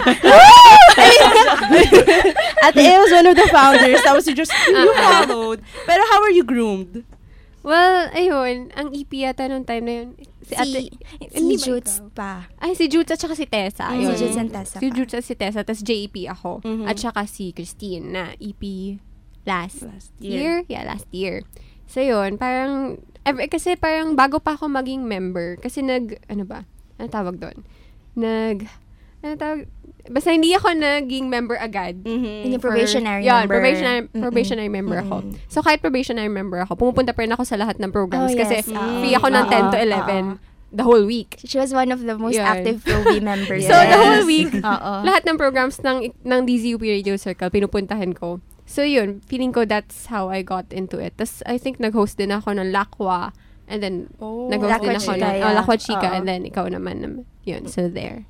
Ate Ea was one of the founders. Tapos you just, you followed. Pero how were you groomed? Well, ayun, ang E P yata nung time na yun, si, Si, ate, si hindi ba Jutes ikaw? pa. Ay, si Jutes at saka si Tessa. Mm, Ayun. si Jutes and Tessa Si pa. Jutes at si Tessa, tas J E P ako. Mhm. At saka si Christine na E P last, Last year. Yeah, last year. So, yun, parang, ev- kasi parang bago pa ako maging member, kasi nag, ano ba, ano tawag doon? Nag, ano tawag, basta hindi ako naging member agad. Yung For- probationary yeah, member. probationary, Mm-mm. probationary member ako. Mm-mm. So, kahit probationary member ako, pumupunta pa rin ako sa lahat ng programs Oh, yes. kasi Oo. free ako ng Oo. ten to eleven the whole week. She was one of the most Yun. active Proby members. So, the whole week, Oo. lahat ng programs ng ng D Z U P Radio Circle, pinupuntahan ko. So, yun, feeling ko that's how I got into it. Tapos, I think nag-host din ako ng Lakwa, and then, Oh, nag-host Lakwa din ako Chica, ng yeah. oh, Lakwa Chica, Oo. and then, ikaw naman, nam- yun, so there.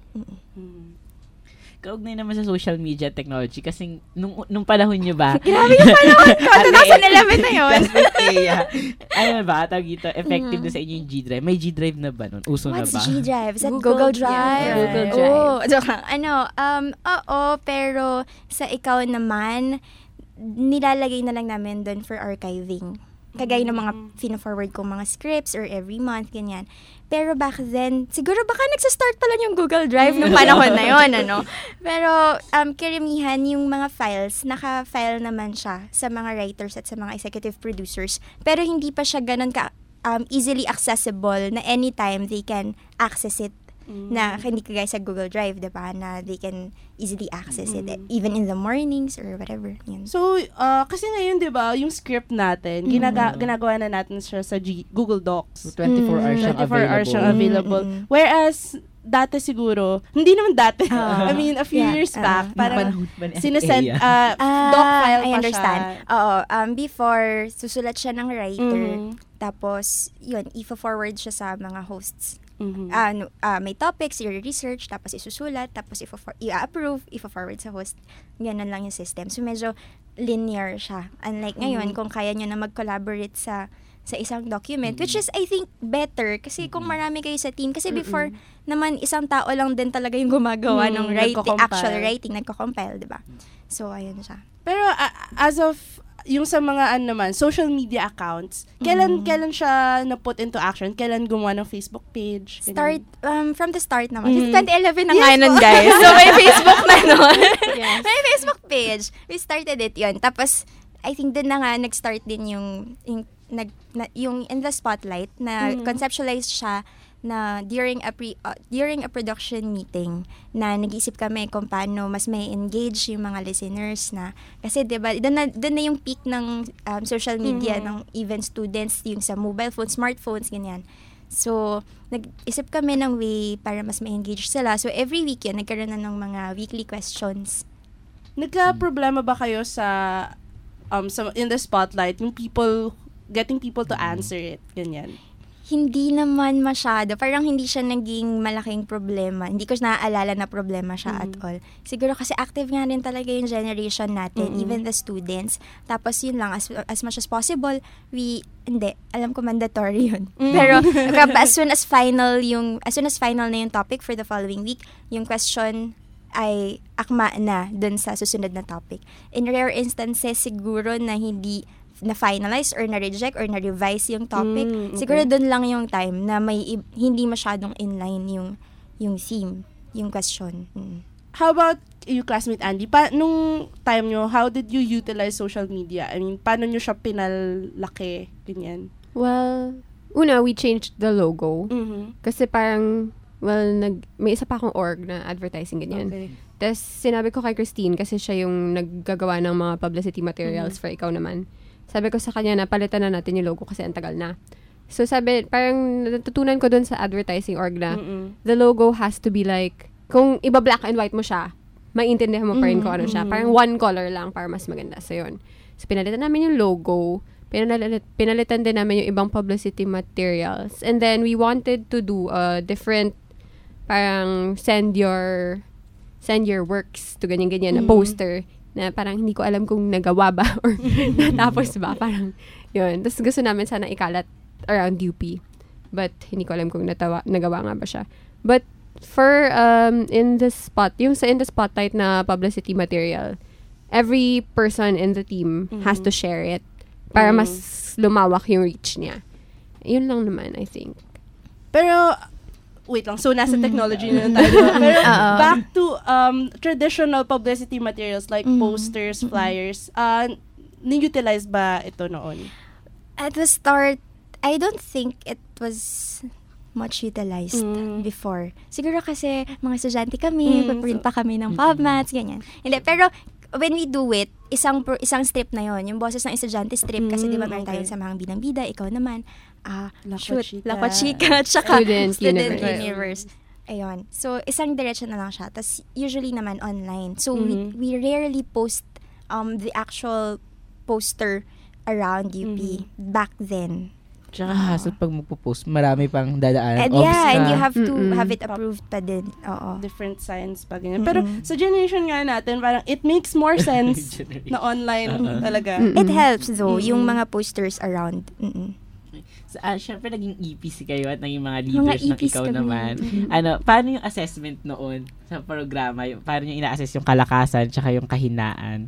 Kaugnay naman sa social media technology kasi nung nung panahon nyo ba? Grabe yung panahon ko. twenty eleven na yun. Classmate Ea. Ano ba? Tawag ito, effective na sa inyo yung G-Drive. May G-Drive na ba nun? Uso What's na ba? G-Drive? Is that Google- Google, Drive? yeah, Google Drive. Oh, joke lang. ano, um, oo, pero sa ikaw naman, nilalagay na lang namin doon for archiving. Kagaya ng mga fina-forward kong mga scripts or every month, ganyan. Pero back then, siguro baka nagsa-start pa lang yung Google Drive nung panahon na yon, ano. Pero um, karamihan yung mga files, naka-file naman siya sa mga writers at sa mga executive producers. Pero hindi pa siya ganun ka um, easily accessible na anytime they can access it. Na hindi kagaya sa Google Drive, diba? Na they can easily access it even in the mornings or whatever. Yan. So, uh, kasi ngayon, di ba, yung script natin, ginaga- ginagawa na natin siya sa G- Google Docs. twenty-four hours siyang twenty-four hours siyang available. available. Whereas, dati siguro, hindi naman dati. Ah. I mean, a few Yeah, years ah. back, parang Panahon ba ni Ate sinesend, Ea? uh, Ah, doc file I pa understand. siya. Oo, um, before, susulat siya ng writer, Mhm. tapos, yun, i-forward siya sa mga hosts. Mhm. Ah, no, ah, may topics, i-research, tapos isusulat, tapos i-for- i-approve, i-forward sa host. Ganun lang yung system. So, medyo linear siya. Unlike ngayon, Mhm. kung kaya nyo na mag-collaborate sa sa isang document, which is, I think, better. Kasi kung marami kayo sa team, kasi before, naman, isang tao lang din talaga yung gumagawa Mm, ng writing, nagko-compile. actual writing, nagko-compile, di ba? So, ayun siya. Pero uh, as of yung sa mga ano naman, social media accounts, kailan Mm. kailan siya na put into action? Kailan gumawa ng Facebook page? Ganyan. Start, um, from the start naman. Mhm. twenty eleven na Yes nga po. nun, guys. So, may Facebook na nun. Yes. May Facebook page. We started it yun. Tapos, I think din na nga, nag-start din yung, yung, nag, na, yung in the spotlight, na Mhm. conceptualized siya na during a pre, uh, during a production meeting na nag-iisip kami kung paano mas may engage yung mga listeners na kasi 'di ba doon na, doon na yung peak ng um, social media Mhm. ng even students yung sa mobile phones, smartphones ganyan. So nag-isip kami ng way para mas ma-engage sila. So every week yun, nagkaroon na ng mga weekly questions. Nagka-problema ba kayo sa um sa, in the spotlight yung people getting people to answer it ganyan? Hindi naman masyado. Parang hindi siya naging malaking problema. Hindi ko naaalala na problema siya at all. Siguro kasi active nga rin talaga yung generation natin, Mm-mm. even the students. Tapos yun lang, as, as much as possible, we, hindi, alam ko mandatory yun. Mm. Pero as soon as final yung, as soon as final na yung topic for the following week, yung question ay akma na dun sa susunod na topic. In rare instances, siguro na hindi na-finalize or na-reject or na-revise yung topic, Mm, okay. siguro doon lang yung time na may i- hindi masyadong inline yung yung theme, yung question. Mm. How about you classmate Andy, pa, nung time nyo, how did you utilize social media? I mean, paano nyo siya pinalaki? Ganyan. Well, una, we changed the logo. Mm-hmm. Kasi parang, well, nag, may isa pa akong org na advertising, ganyan. Okay. Tapos, sinabi ko kay Christine, kasi siya yung naggagawa ng mga publicity materials Mm-hmm. for Ikaw Naman. Sabi ko sa kanya na palitan na natin yung logo kasi ang tagal na. So, sabi, parang natutunan ko dun sa advertising org na Mm-mm. the logo has to be like, kung iba black and white mo siya, maintindihan mo pa rin kung ano siya. Mm-hmm. Parang one color lang para mas maganda. So, yun. So, pinalitan namin yung logo. Pinalitan, pinalitan din namin yung ibang publicity materials. And then, we wanted to do a different, parang send your, send your works to ganyan-ganyan na Mm-hmm. poster na parang hindi ko alam kung nagawa ba or natapos ba. Parang, yun. Tapos gusto namin sana ikalat around U P. But, hindi ko alam kung natawa, nagawa nga ba siya. But, for, um, in the spot, yung sa in the spotlight na publicity material, every person in the team Mm-hmm. has to share it para Mm. mas lumawak yung reach niya. Yun lang naman, I think. Pero, wait lang. So, nasa technology na tayo. Pero, Oo. back to um, traditional publicity materials like Mhm. posters, flyers, uh, ni-utilize ba ito noon? At the start, I don't think it was much utilized Mm. before. Siguro kasi mga estudyante kami, Mm, paprint pa kami ng PubMats, ganyan. Hindi, pero when we do it, isang pro- isang strip na yon, yung boses ng estudyante strip, kasi Mm, di ba meron okay. tayong sa mga bidang-bida, ikaw naman, ah, Lakwa shoot, Chika. Lakwa Chika, tsaka Student Student Universe. Universe. Ayun. So, isang direction na lang siya. Tapos, usually naman online. So, Mhm. we, we rarely post um the actual poster around U P back then. Tsaka hassle pag magpo-post, marami pang dadaanan. And Obs yeah, ka. and you have to Mm-mm. have it approved pa din. Oo. Different science pa ganyan. Pero, sa generation nga natin, parang it makes more sense na online Uh-uh. talaga. Mm-mm. It helps though, Mm-mm. yung mga posters around. Mm-mm. So, ah, syempre naging E P C kayo at naging mga Mga leaders ng E Ps Ikaw kami. Naman. Mhm. Ano, paano yung assessment noon sa programa? Yung, paano yung ina-assess yung kalakasan tsaka yung kahinaan?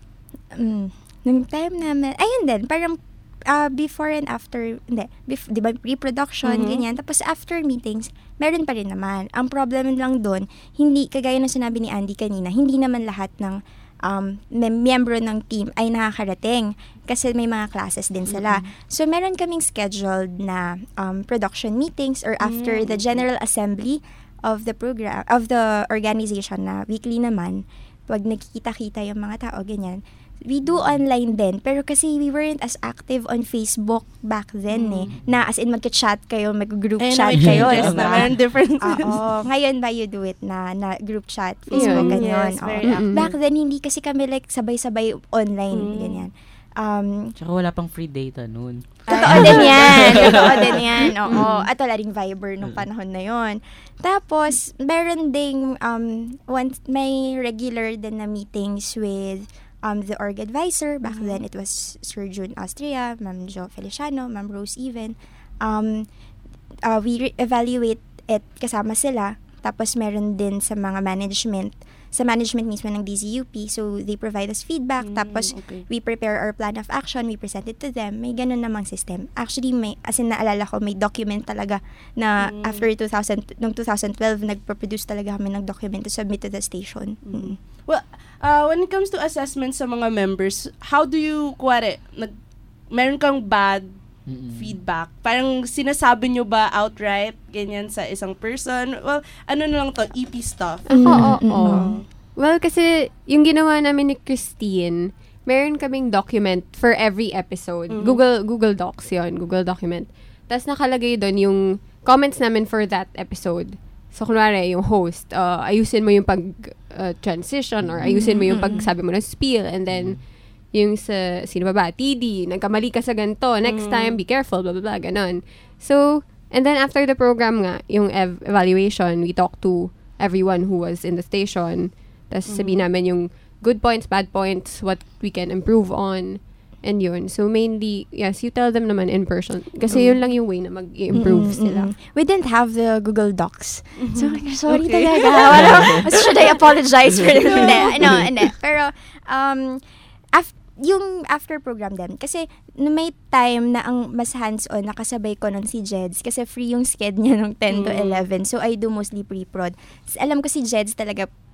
Mm. Nung time namin, ayun din, parang uh, before and after, hindi, bef- di ba, pre-production, Mhm. ganyan. Tapos after meetings, meron pa rin naman. Ang problem lang doon, hindi, kagaya ng sinabi ni Andy kanina, hindi naman lahat ng um, mem- miyembro ng team ay nakakarating kasi may mga classes din sila. So, meron kaming scheduled na um, production meetings or after Mm, the general assembly of the program, of the organization na weekly naman, pag nakikita-kita yung mga tao, ganyan. We do online din, pero kasi we weren't as active on Facebook back then eh. Na as in magka-chat kayo, mag-group Ayun, chat may kayo. changes diba? na, meron difference. Oo. Ngayon ba you do it na, na group chat, Facebook, Yun. ganyan. Yes, Oo. very active. Back then, hindi kasi kami like sabay-sabay online, Mm. ganyan. Um, Tsaka wala pang free data noon. Totoo din yan. Totoo din yan. Oo. At wala ring Viber nung panahon na yon. Tapos, meron ding, um, once, may regular din na meetings with um, the org advisor. Back then, it was Sir June Austria, Ma'am Jo Feliciano, Ma'am Rose Even. Um, uh, we re- evaluate it kasama sila. Tapos, meron din sa mga management sa management mismo ng D Z U P. So, they provide us feedback. Mm, tapos, okay. we prepare our plan of action. We present it to them. May ganun namang system. Actually, may, as in naalala ko, may document talaga na Mm. after two thousand, noong twenty twelve, nagpo-produce talaga kami ng document to submit to the station. Mm. Well, uh, when it comes to assessment sa mga members, how do you, kuwari, nag, meron kang bad feedback? Parang sinasabi nyo ba outright, ganyan sa isang person? Well, ano na lang to, E P stuff. Oo, oo. Well, kasi yung ginawa namin ni Christine, meron kaming document for every episode. Mhm. Google Google Docs yon, Google document. Tapos nakalagay doon yung comments namin for that episode. So, kunwari, yung host, uh, ayusin mo yung pag-transition or ayusin mo yung pagsabi mo ng spiel. And then, yung sa, sino ba ba? T D, nagkamali ka sa ganito. Next Mm. time, be careful, blah, blah, blah, ganon. So, and then after the program nga, yung ev- evaluation, we talked to everyone who was in the station. Tapos sabihin namin yung good points, bad points, what we can improve on. And yun. So, mainly, yes, you tell them naman in person. Kasi yun lang yung way na mag-improve Mm-mm, sila. mm-mm. We didn't have the Google Docs. So, sorry Okay. talaga. Wala, should I apologize for it? Hindi. No, hindi. Pero, um, af- yung after program din, kasi no, may time na ang mas hands-on, nakasabay ko nun si Jeds, kasi free yung sked niya nung ten to Mm. eleven. So, I do mostly pre-prod. S- Alam ko si Jeds talaga,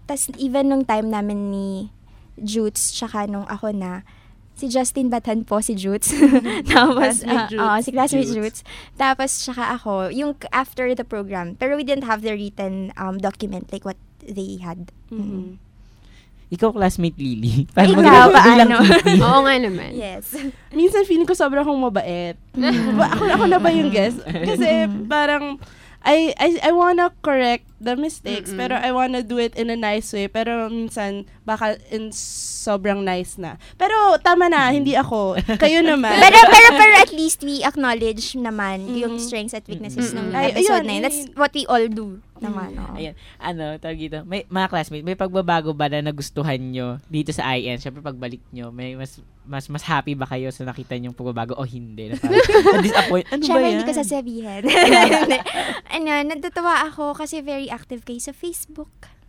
tas even nung time namin ni Jutes, tsaka nung ako na, si Justin Bathan po, si Jutes. Tapos, Classmate uh, Jutes. uh, si classmate Jutes. Jutes. Tapos, tsaka ako, yung after the program. Pero we didn't have the written um, document like what they had. Mm-hmm. Ikaw, classmate Lily. Paano Ikaw, mag- bilang paano? P P? Oo nga naman. Yes. Minsan feeling ko sobrang akong mabait. Ba- ako, ako na ba yung guest? Kasi parang, I, I, I wanna correct the mistakes, Mm-mm. pero I wanna do it in a nice way. Pero minsan, baka in sobrang nice na. Pero tama na, hindi ako. Kayo naman. pero, pero, pero at least we acknowledge naman yung strengths at weaknesses ng Ay, episode ayun, na yun. That's ayun. what we all do naman. Oh. Ayan, ano, tawag dito, may, mga classmates, may pagbabago ba na nagustuhan nyo dito sa I N? Siyempre, pagbalik nyo, may mas mas mas happy ba kayo sa nakita nyong pagbabago o hindi? Na parang, na-disappoint. Ano ba Siyempre, yan? hindi ko sasabihin. ano, natutuwa ako kasi very active kayo sa Facebook.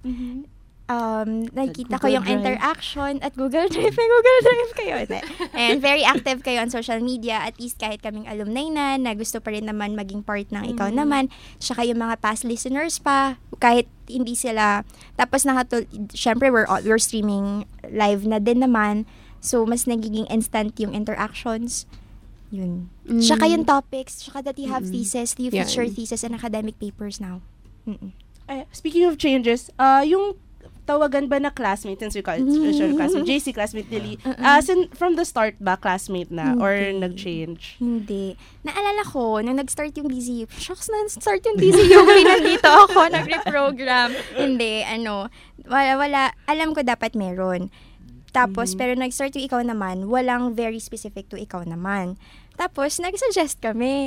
Um, nakikita ko Google yung Drive. interaction at Google Drive. May Google Drive kayo. Hindi. And very active kayo on social media. At least kahit kaming alumni na, na gusto pa rin naman maging part ng ikaw Mhm. naman. Tsaka yung mga past listeners pa, kahit hindi sila, tapos nakatul, syempre we're, all- we're streaming live na din naman. So, mas nagiging instant yung interactions. Yun. Mm. Tsaka yung topics, tsaka that you have Mm. thesis, you Yan. feature thesis and academic papers now. Mm-mm. Ay, speaking of changes, uh, yung tawagan ba na classmate, since we call it special classmate, J C classmate Lily, uh, sin, from the start ba classmate na or Hindi. nag-change? Hindi. Naalala ko, nung nag-start yung D Z U P, shocks na start yung D Z U P, nandito ako, nag-reprogram. Hindi, ano, wala, wala, alam ko dapat meron. Tapos, pero nag-start yung ikaw naman, walang very specific to ikaw naman. Tapos, nag-suggest kami,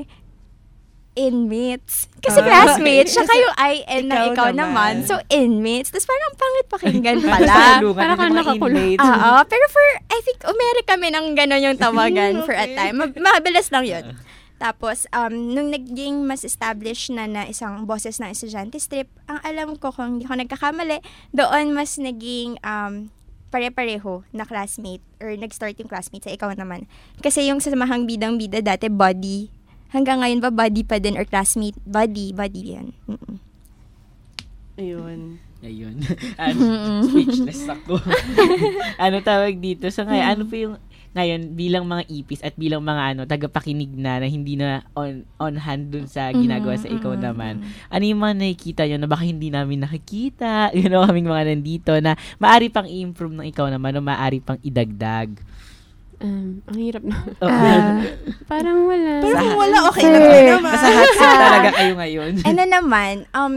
inmates. Kasi Ah. classmates, saka yung I N na Ikaw ikaw naman. naman. So, inmates. Tapos parang pangit pakinggan pala. Salungan Parang ng mga nakakulong. inmates. Oo, pero for, I think, umere kami ng gano'n yung tawagan for a Okay. time. Mab- mabilis lang yun. Tapos, um, nung naging mas established na na isang boses ng estudyante strip, ang alam ko kung hindi ko nagkakamali, doon mas naging um, pare-pareho na classmate or nag-start yung classmate sa ikaw naman. Kasi yung samahang bidang-bida dati, body. Hanggang ngayon ba, body pa din or classmate? Body, body yan. Mm-mm. Ayun. Ayun. ano, speechless ako. ano tawag dito? So ngayon, ano po yung ngayon bilang mga ipis at bilang mga ano tagapakinig na na hindi na on on hand dun sa ginagawa sa ikaw naman. Ano yung mga nakikita nyo na baka hindi namin nakikita? You know, kaming mga nandito na maari pang i-improve ng ikaw naman o maari pang idagdag. Um, ang hirap na. Oh, Ah. Parang wala. Pero kung wala, okay Sir. na kayo naman. Nasa hot seat talaga kayo ngayon. Ano naman, um,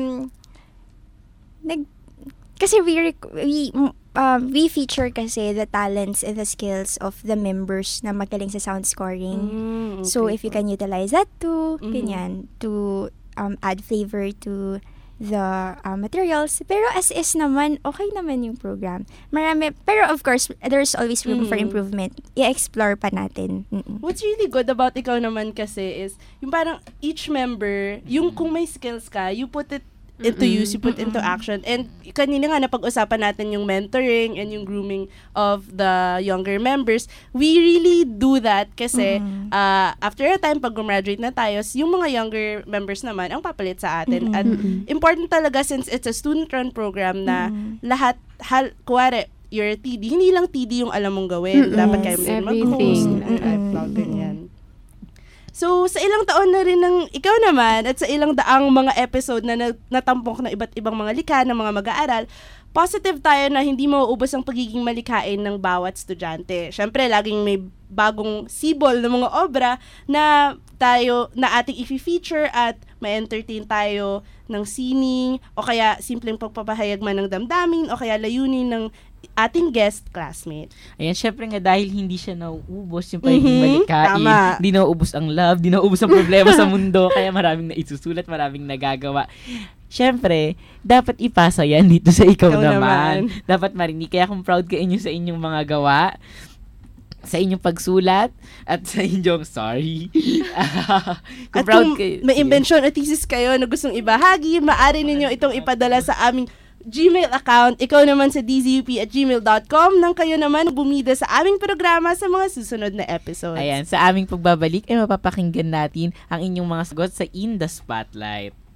nag, kasi we, rec- we, mm, um, we feature kasi the talents and the skills of the members na magaling sa sound scoring. Mm, So, okay if you po. can utilize that too, Mhm. ganyan, to um, add flavor to the uh, materials. Pero as is naman, okay naman yung program. Marami, pero of course, there's always room for Mhm. improvement. I-explore pa natin. Mm-mm. What's really good about ikaw naman kasi is, yung parang each member, yung kung may skills ka, you put it into Mm-mm. use, you put into action. And kanina nga napag-usapan natin yung mentoring and yung grooming of the younger members. We really do that kasi uh, after a time, pag graduate na tayo, yung mga younger members naman ang papalit sa atin. Mm-mm. At important talaga since it's a student-run program na lahat, hal, kuwari, you're a T D, hindi lang T D yung alam mong gawin. Mm-mm. Dapat kayo din mag-host, Everything. live vlog, ganyan. So, sa ilang taon na rin ng ikaw naman at sa ilang daang mga episode na nat- natampok na iba't ibang mga likha ng mga mag-aaral, positive tayo na hindi mauubos ang pagiging malikhain ng bawat estudyante. Siyempre, laging may bagong sibol ng mga obra na tayo, na ating i-feature at ma-entertain tayo ng sining o kaya simpleng pagpapahayag man ng damdamin o kaya layunin ng ating guest classmate. Ayan, syempre nga dahil hindi siya nauubos yung pagiging Mhm, malikain, tama. hindi nauubos ang love, hindi nauubos ang problema sa mundo, kaya maraming naisusulat, maraming nagagawa. Syempre, dapat ipasa yan dito sa ikaw, Ikaw naman. naman. Dapat marinig. Kaya kung proud ka inyo sa inyong mga gawa, sa inyong pagsulat, at sa inyong, sorry. kung At proud kung kayo, may sige. invention o thesis kayo na gustong ibahagi, maaari ninyo itong ipadala sa aming Gmail account. Ikaw naman sa d z u p at gmail dot com nang kayo naman bumida sa aming programa sa mga susunod na episodes. Ayan, sa aming pagbabalik ay mapapakinggan natin ang inyong mga sagot sa In the Spotlight.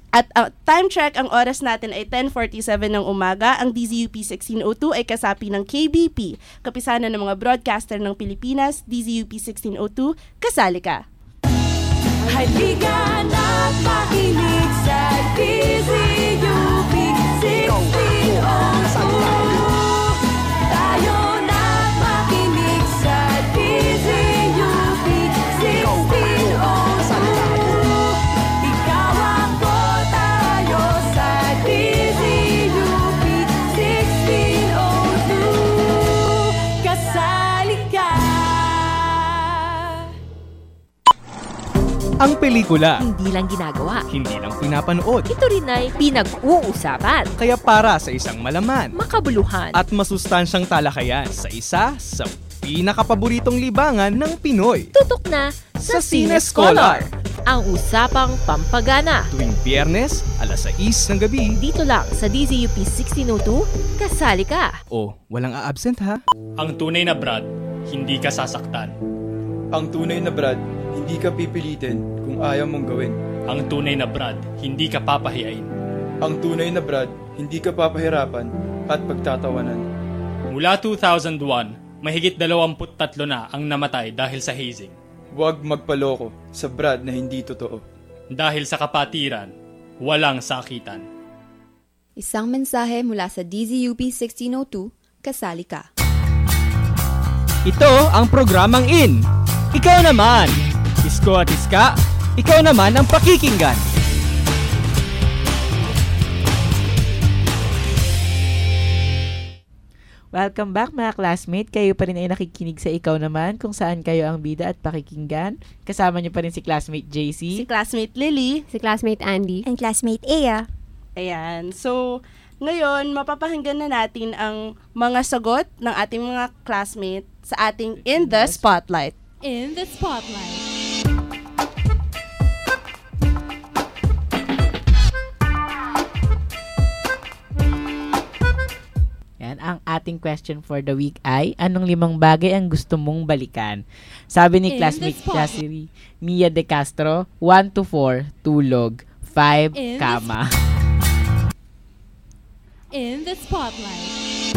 At uh, time check, ang oras natin ay ten forty-seven ng umaga. Ang D Z U P sixteen oh two ay kasapi ng K B P, kapisanan ng mga broadcaster ng Pilipinas. D Z U P sixteen oh two, kasali ka! Halika na't makinig sa D Z U P sixteen oh two. Tayo na't makinig sa D Z U P sixteen oh two. Ikaw ako, tayo sa D Z U P sixteen oh two. Kasali ka! Ang pelikula, Hindi lang ginagawa. hindi lang pinapanood. Ito rin ay pinag-uusapan. Kaya para sa isang malaman Makabuluhan. at masustansyang talakayan sa isa sa pinakapaboritong libangan ng Pinoy. Tutok na Sa Cine Scholar. Ang usapang pampagana. Tuwing Biyernes, alas sais ng gabi. Dito lang sa D Z U P sixteen oh two, kasali ka. O, walang a-absent ha? Ang tunay na Brad, hindi ka sasaktan. Ang tunay na Brad, hindi ka pipilitin kung ayaw mong gawin. Ang tunay na Brad, hindi ka papahiyain. Ang tunay na Brad, hindi ka papahirapan at pagtatawanan. Mula two thousand one, mahigit dalawampu't tatlo na ang namatay dahil sa hazing. Huwag magpaloko sa Brad na hindi totoo. Dahil sa kapatiran, walang sakitan. Isang mensahe mula sa D Z U P sixteen oh two, kasali ka. Ito ang programang In. Ikaw naman, Isko at Iska, ikaw naman ang pakikinggan. Welcome back mga classmate. Kayo pa rin ay nakikinig sa Ikaw Naman, kung saan kayo ang bida at pakikinggan. Kasama niyo pa rin si classmate J C, Si classmate Lily, Si classmate Andy. And classmate Aya. Ayan. So, ngayon, mapapahinggan na natin ang mga sagot ng ating mga classmate sa ating In the Spotlight. In the Spotlight. Yan, ang ating question for the week ay, anong limang bagay ang gusto mong balikan? Sabi ni In classmate the spotlight. Classy Mia De Castro, one to four, tulog, five, In the kama. In the Spotlight.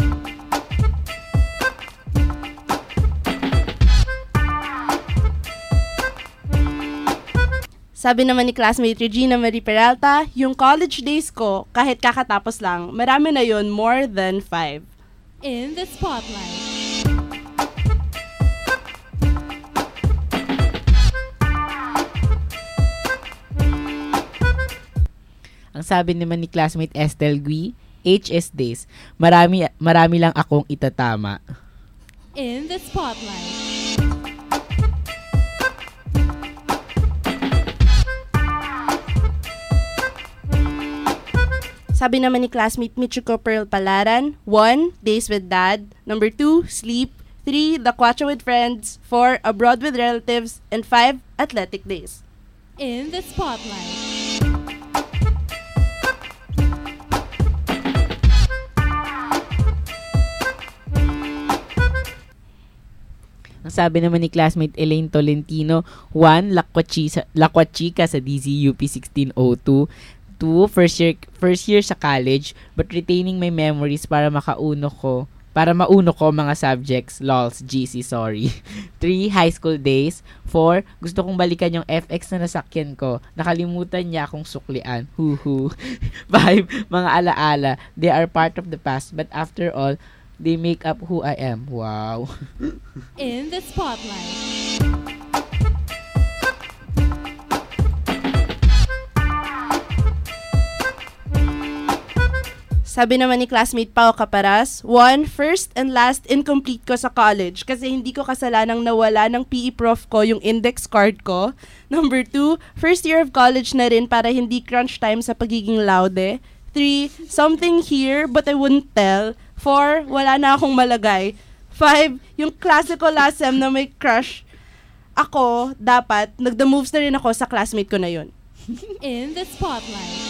Sabi naman ni classmate Regina Marie Peralta, yung college days ko, kahit kakatapos lang, marami na yun, more than five. In the Spotlight. Ang sabi naman ni classmate Estel Gui, H S days, marami, marami lang akong itatama. In the Spotlight. Sabi naman ni classmate Michiko Pearl Palaran, one, days with dad. Number two, sleep. Three, the Quacha with friends. Four, abroad with relatives. And five, athletic days. In the Spotlight. Ang sabi naman ni classmate Elaine Tolentino, one, Lakwachi- Lakwachika sa D Z U P sixteen oh two. Two, first year, first year sa college, but retaining my memories para makauno ko, para mauno ko mga subjects, lols, G C, sorry. Three, high school days. Four, gusto kong balikan yung F X na nasakyan ko. Nakalimutan niya akong suklian. Huhu. Five, mga alaala. They are part of the past, but after all, they make up who I am. Wow. In the Spotlight. Sabi naman ni classmate Pao Caparas, one, first and last incomplete ko sa college kasi hindi ko kasalanang nawala ng P E prof ko yung index card ko. Number two, first year of college na rin para hindi crunch time sa pagiging laude. Three, something here but I wouldn't tell. Four, wala na akong malagay. Five, yung classical last sem na may crush. Ako, dapat, nagda moves na rin ako sa classmate ko na yun. In the Spotlight.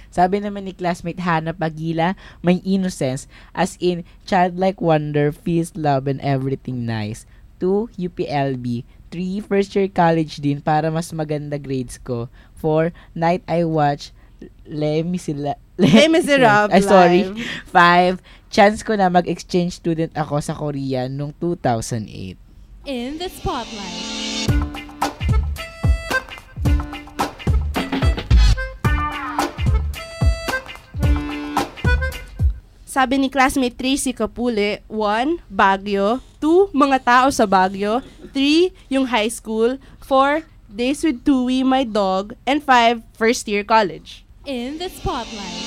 Sabi naman ni classmate Hannah Pagila, may innocence, as in, childlike wonder, feels love and everything nice. Two, U P L B. Three, first year college din para mas maganda grades ko. Four, night I watch Les Miserables. Les Miserables. Ay, sorry. Five, chance ko na mag-exchange student ako sa Korea noong two thousand eight. In the spotlight. Sabi ni classmate Tracy Capule, one, Baguio. Two, mga tao sa Baguio. Three, yung high school. Four, days with Tui, my dog. And five, first year college. In the spotlight.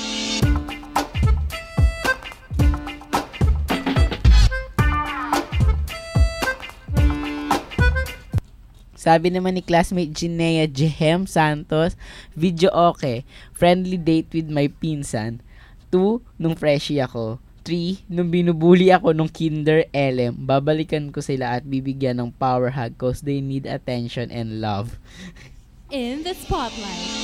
Sabi naman ni classmate Jinea Jehem Santos, video okay. Friendly date with my pinsan. Two, nung freshie ako. Three, nung binubuli ako nung kinder L M, babalikan ko sila at bibigyan ng power hug cause they need attention and love. In the spotlight.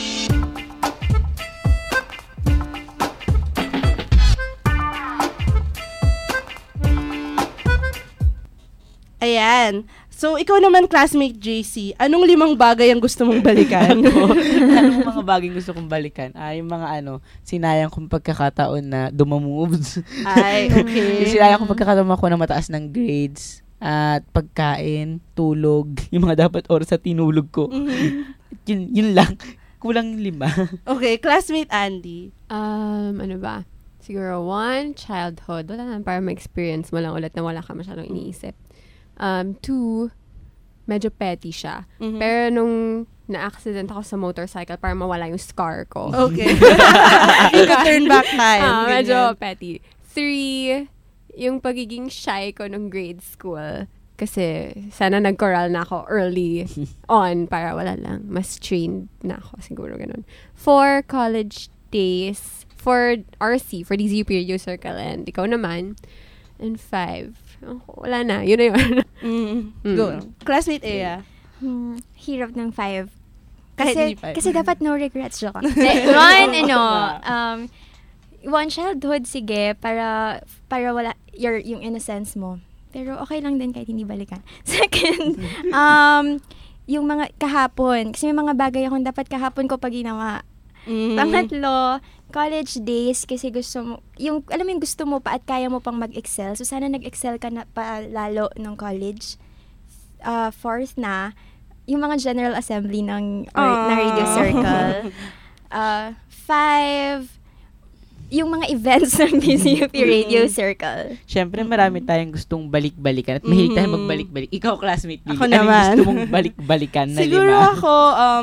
Ayan. So, ikaw naman, classmate J C, anong limang bagay ang gusto mong balikan? Anong mga bagay gusto kong balikan? Ay, yung mga ano, sinayang kong pagkakataon na dumamoves. Ay, okay. Yung sinayang kong pagkakataon ako na mataas ng grades, at pagkain, tulog, yung mga dapat oras sa tinulog ko. Mm-hmm. yun, yun lang. Kulang lima. Okay, classmate Andy. Um, ano ba? Siguro one, childhood. Wala na, para ma-experience mo lang ulit na wala ka masyadong iniisip. Um, two, medyo petty siya. Mm-hmm. Pero nung na-accident ako sa motorcycle, para mawala yung scar ko. Okay. You could turn back time. Uh, medyo petty. Three, yung pagiging shy ko nung grade school. Kasi sana nag-choral na ako early on para wala lang. Mas trained na ako. Siguro ganun. Four, college days. For R C, for D Z U P Radio Circle. And ikaw naman. And five, oh, wala na. Yun na yun. Mm. Mm. Go. Classmate Ea. Hmm, hirap ng five. Kahit Kasi, five. kasi dapat no regrets. Joke. One, ano, um, one childhood, sige, para, para wala, your, yung innocence mo. Pero okay lang din kahit hindi balikan. Second, um, yung mga kahapon. Kasi may mga bagay akong dapat kahapon ko pag ginawa. Mm. Pangatlo, college days kasi gusto mo, yung, alam mo yung gusto mo pa at kaya mo pang mag-excel. So, sana nag-excel ka na pa lalo nung college. Uh, fourth na, yung mga general assembly ng, or, na radio circle. Uh, five, yung mga events ng D Z U P Radio Circle. Siyempre, marami tayong gustong balik-balikan at mahilig tayong magbalik-balik. Ikaw, classmate Billy, ako anong naman gusto mong balik-balikan na siguro lima? ako, um,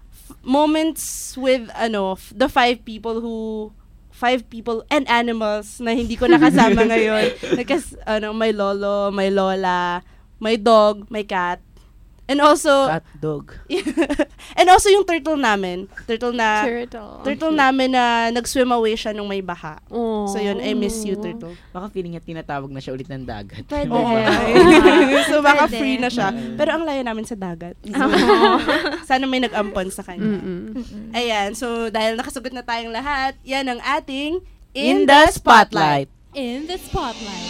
moments with ano f- the five people who five people and animals na hindi ko nakasama ngayon. Because ano, my lolo, my lola, my dog, my cat. And also cat dog. And also yung turtle namin. Turtle na Turtle. Turtle namin na nag-swim away siya nung may baha. Aww. So yun, I miss you, turtle. Baka feeling niya tinatawag na siya ulit ng dagat. Pwede. Oh, so baka Pwede. free na siya. Pero ang layo namin sa dagat. So, sana may nag-ampon sa kanya. Mm-mm. Ayan, so dahil nakasagot na tayong lahat, yan ang ating In the Spotlight. In the Spotlight.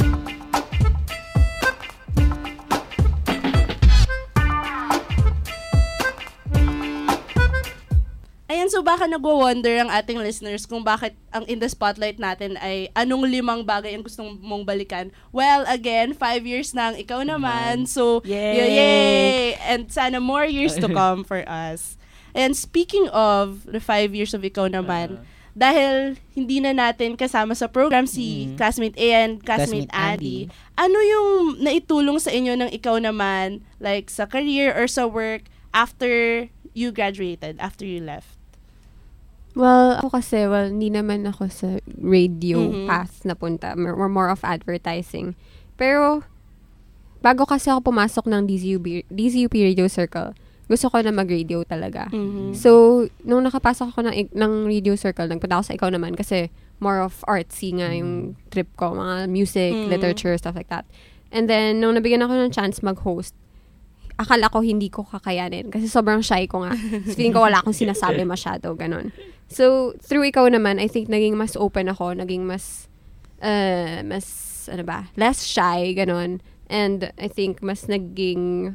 Ayan, so baka nagwo-wonder ang ating listeners kung bakit ang In the Spotlight natin ay anong limang bagay ang gusto mong balikan. Well, again, five years na ang ikaw naman. So, yay! yay! yay! And sana more years to come for us. And speaking of the five years of ikaw naman, uh-huh. dahil hindi na natin kasama sa program si mm-hmm. classmate A and classmate, classmate Andy, Andy, ano yung naitulong sa inyo ng ikaw naman, like sa career or sa work, after you graduated, after you left? Well, ako kasi, well, hindi naman ako sa radio Mm-hmm. path napunta. More, more of advertising. Pero, bago kasi ako pumasok ng D Z U P, D Z U P Radio Circle, gusto ko na mag-radio talaga. Mm-hmm. So, nung nakapasok ako ng, ng radio circle, nagpunta ako sa ikaw naman kasi more of artsy nga yung trip ko. Mga music, Mm-hmm. literature, stuff like that. And then, nung nabigyan ako ng chance mag-host, akala ko hindi ko kakayanin kasi sobrang shy ko nga. Feeling ko wala akong sinasabi masyado, ganun. So, through ikaw naman, I think naging mas open ako, naging mas, uh, mas, ano ba, less shy, ganon. And I think mas naging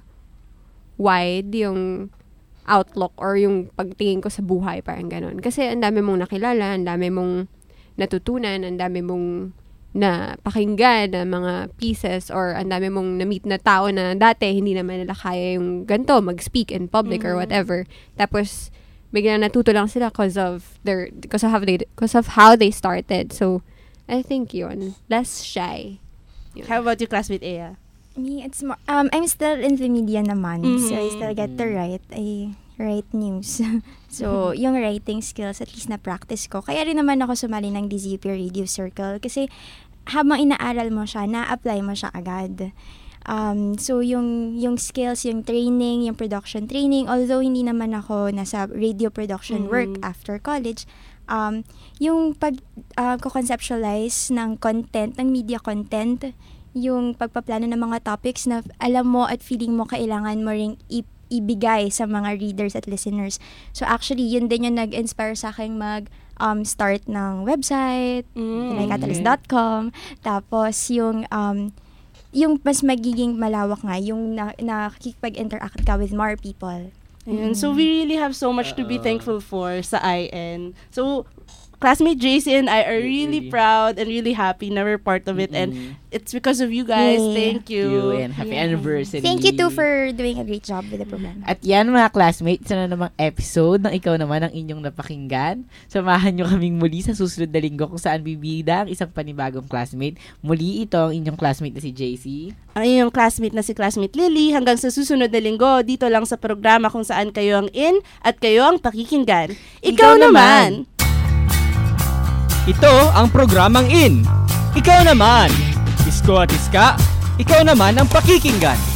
wide yung outlook or yung pagtingin ko sa buhay, parang ganon. Kasi ang dami mong nakilala, ang dami mong natutunan, ang dami mong na pakinggan na mga pieces or ang dami mong na-meet na tao na dati hindi naman nila kaya yung ganito, mag-speak in public mm-hmm. or whatever. Tapos, biglang natuto lang sila because of their, because of how they, because of how they started. So, I think yun, less shy. Yun. How about you, classmate Ea? Me, it's more, um, I'm still in the media naman, Mm-hmm. so I still get to write. I write news. So, yung writing skills, at least na-practice ko. Kaya rin naman ako sumali ng D Z U P Radio Circle kasi habang inaaral mo siya, na-apply mo siya agad. Um, so, yung, yung skills, yung training, yung production training, although hindi naman ako nasa radio production Mm-hmm. work after college, um, yung pag uh, conceptualize ng content, ng media content, yung pagpaplano ng mga topics na alam mo at feeling mo kailangan mo ring i- ibigay sa mga readers at listeners. So, actually, yun din yung nag-inspire sa akin mag um, start ng website, Mm. like catalyst dot com. Tapos, yung, um, yung mas magiging malawak nga, yung na, nakikipag-interact ka with more people. Ayun. So, we really have so much to be thankful for sa I N. So, classmate J C and I are really proud and really happy na we're part of it. Mm-hmm. And it's because of you guys. Yay. Thank you. You and happy Yeah. anniversary. Thank you too for doing a great job with the program. At yan mga classmates, isa na namang episode ng Ikaw Naman ang inyong napakinggan. Samahan nyo kaming muli sa susunod na linggo kung saan bibida ang isang panibagong classmate. Muli ito ang inyong classmate na si J C. Ang inyong classmate na si classmate Lily. Hanggang sa susunod na linggo, dito lang sa programa kung saan kayo ang in at kayo ang pakikinggan. Ikaw, Ikaw naman! naman. Ito ang programang In. Ikaw naman. Isko at Iska, ikaw naman ang pakikinggan.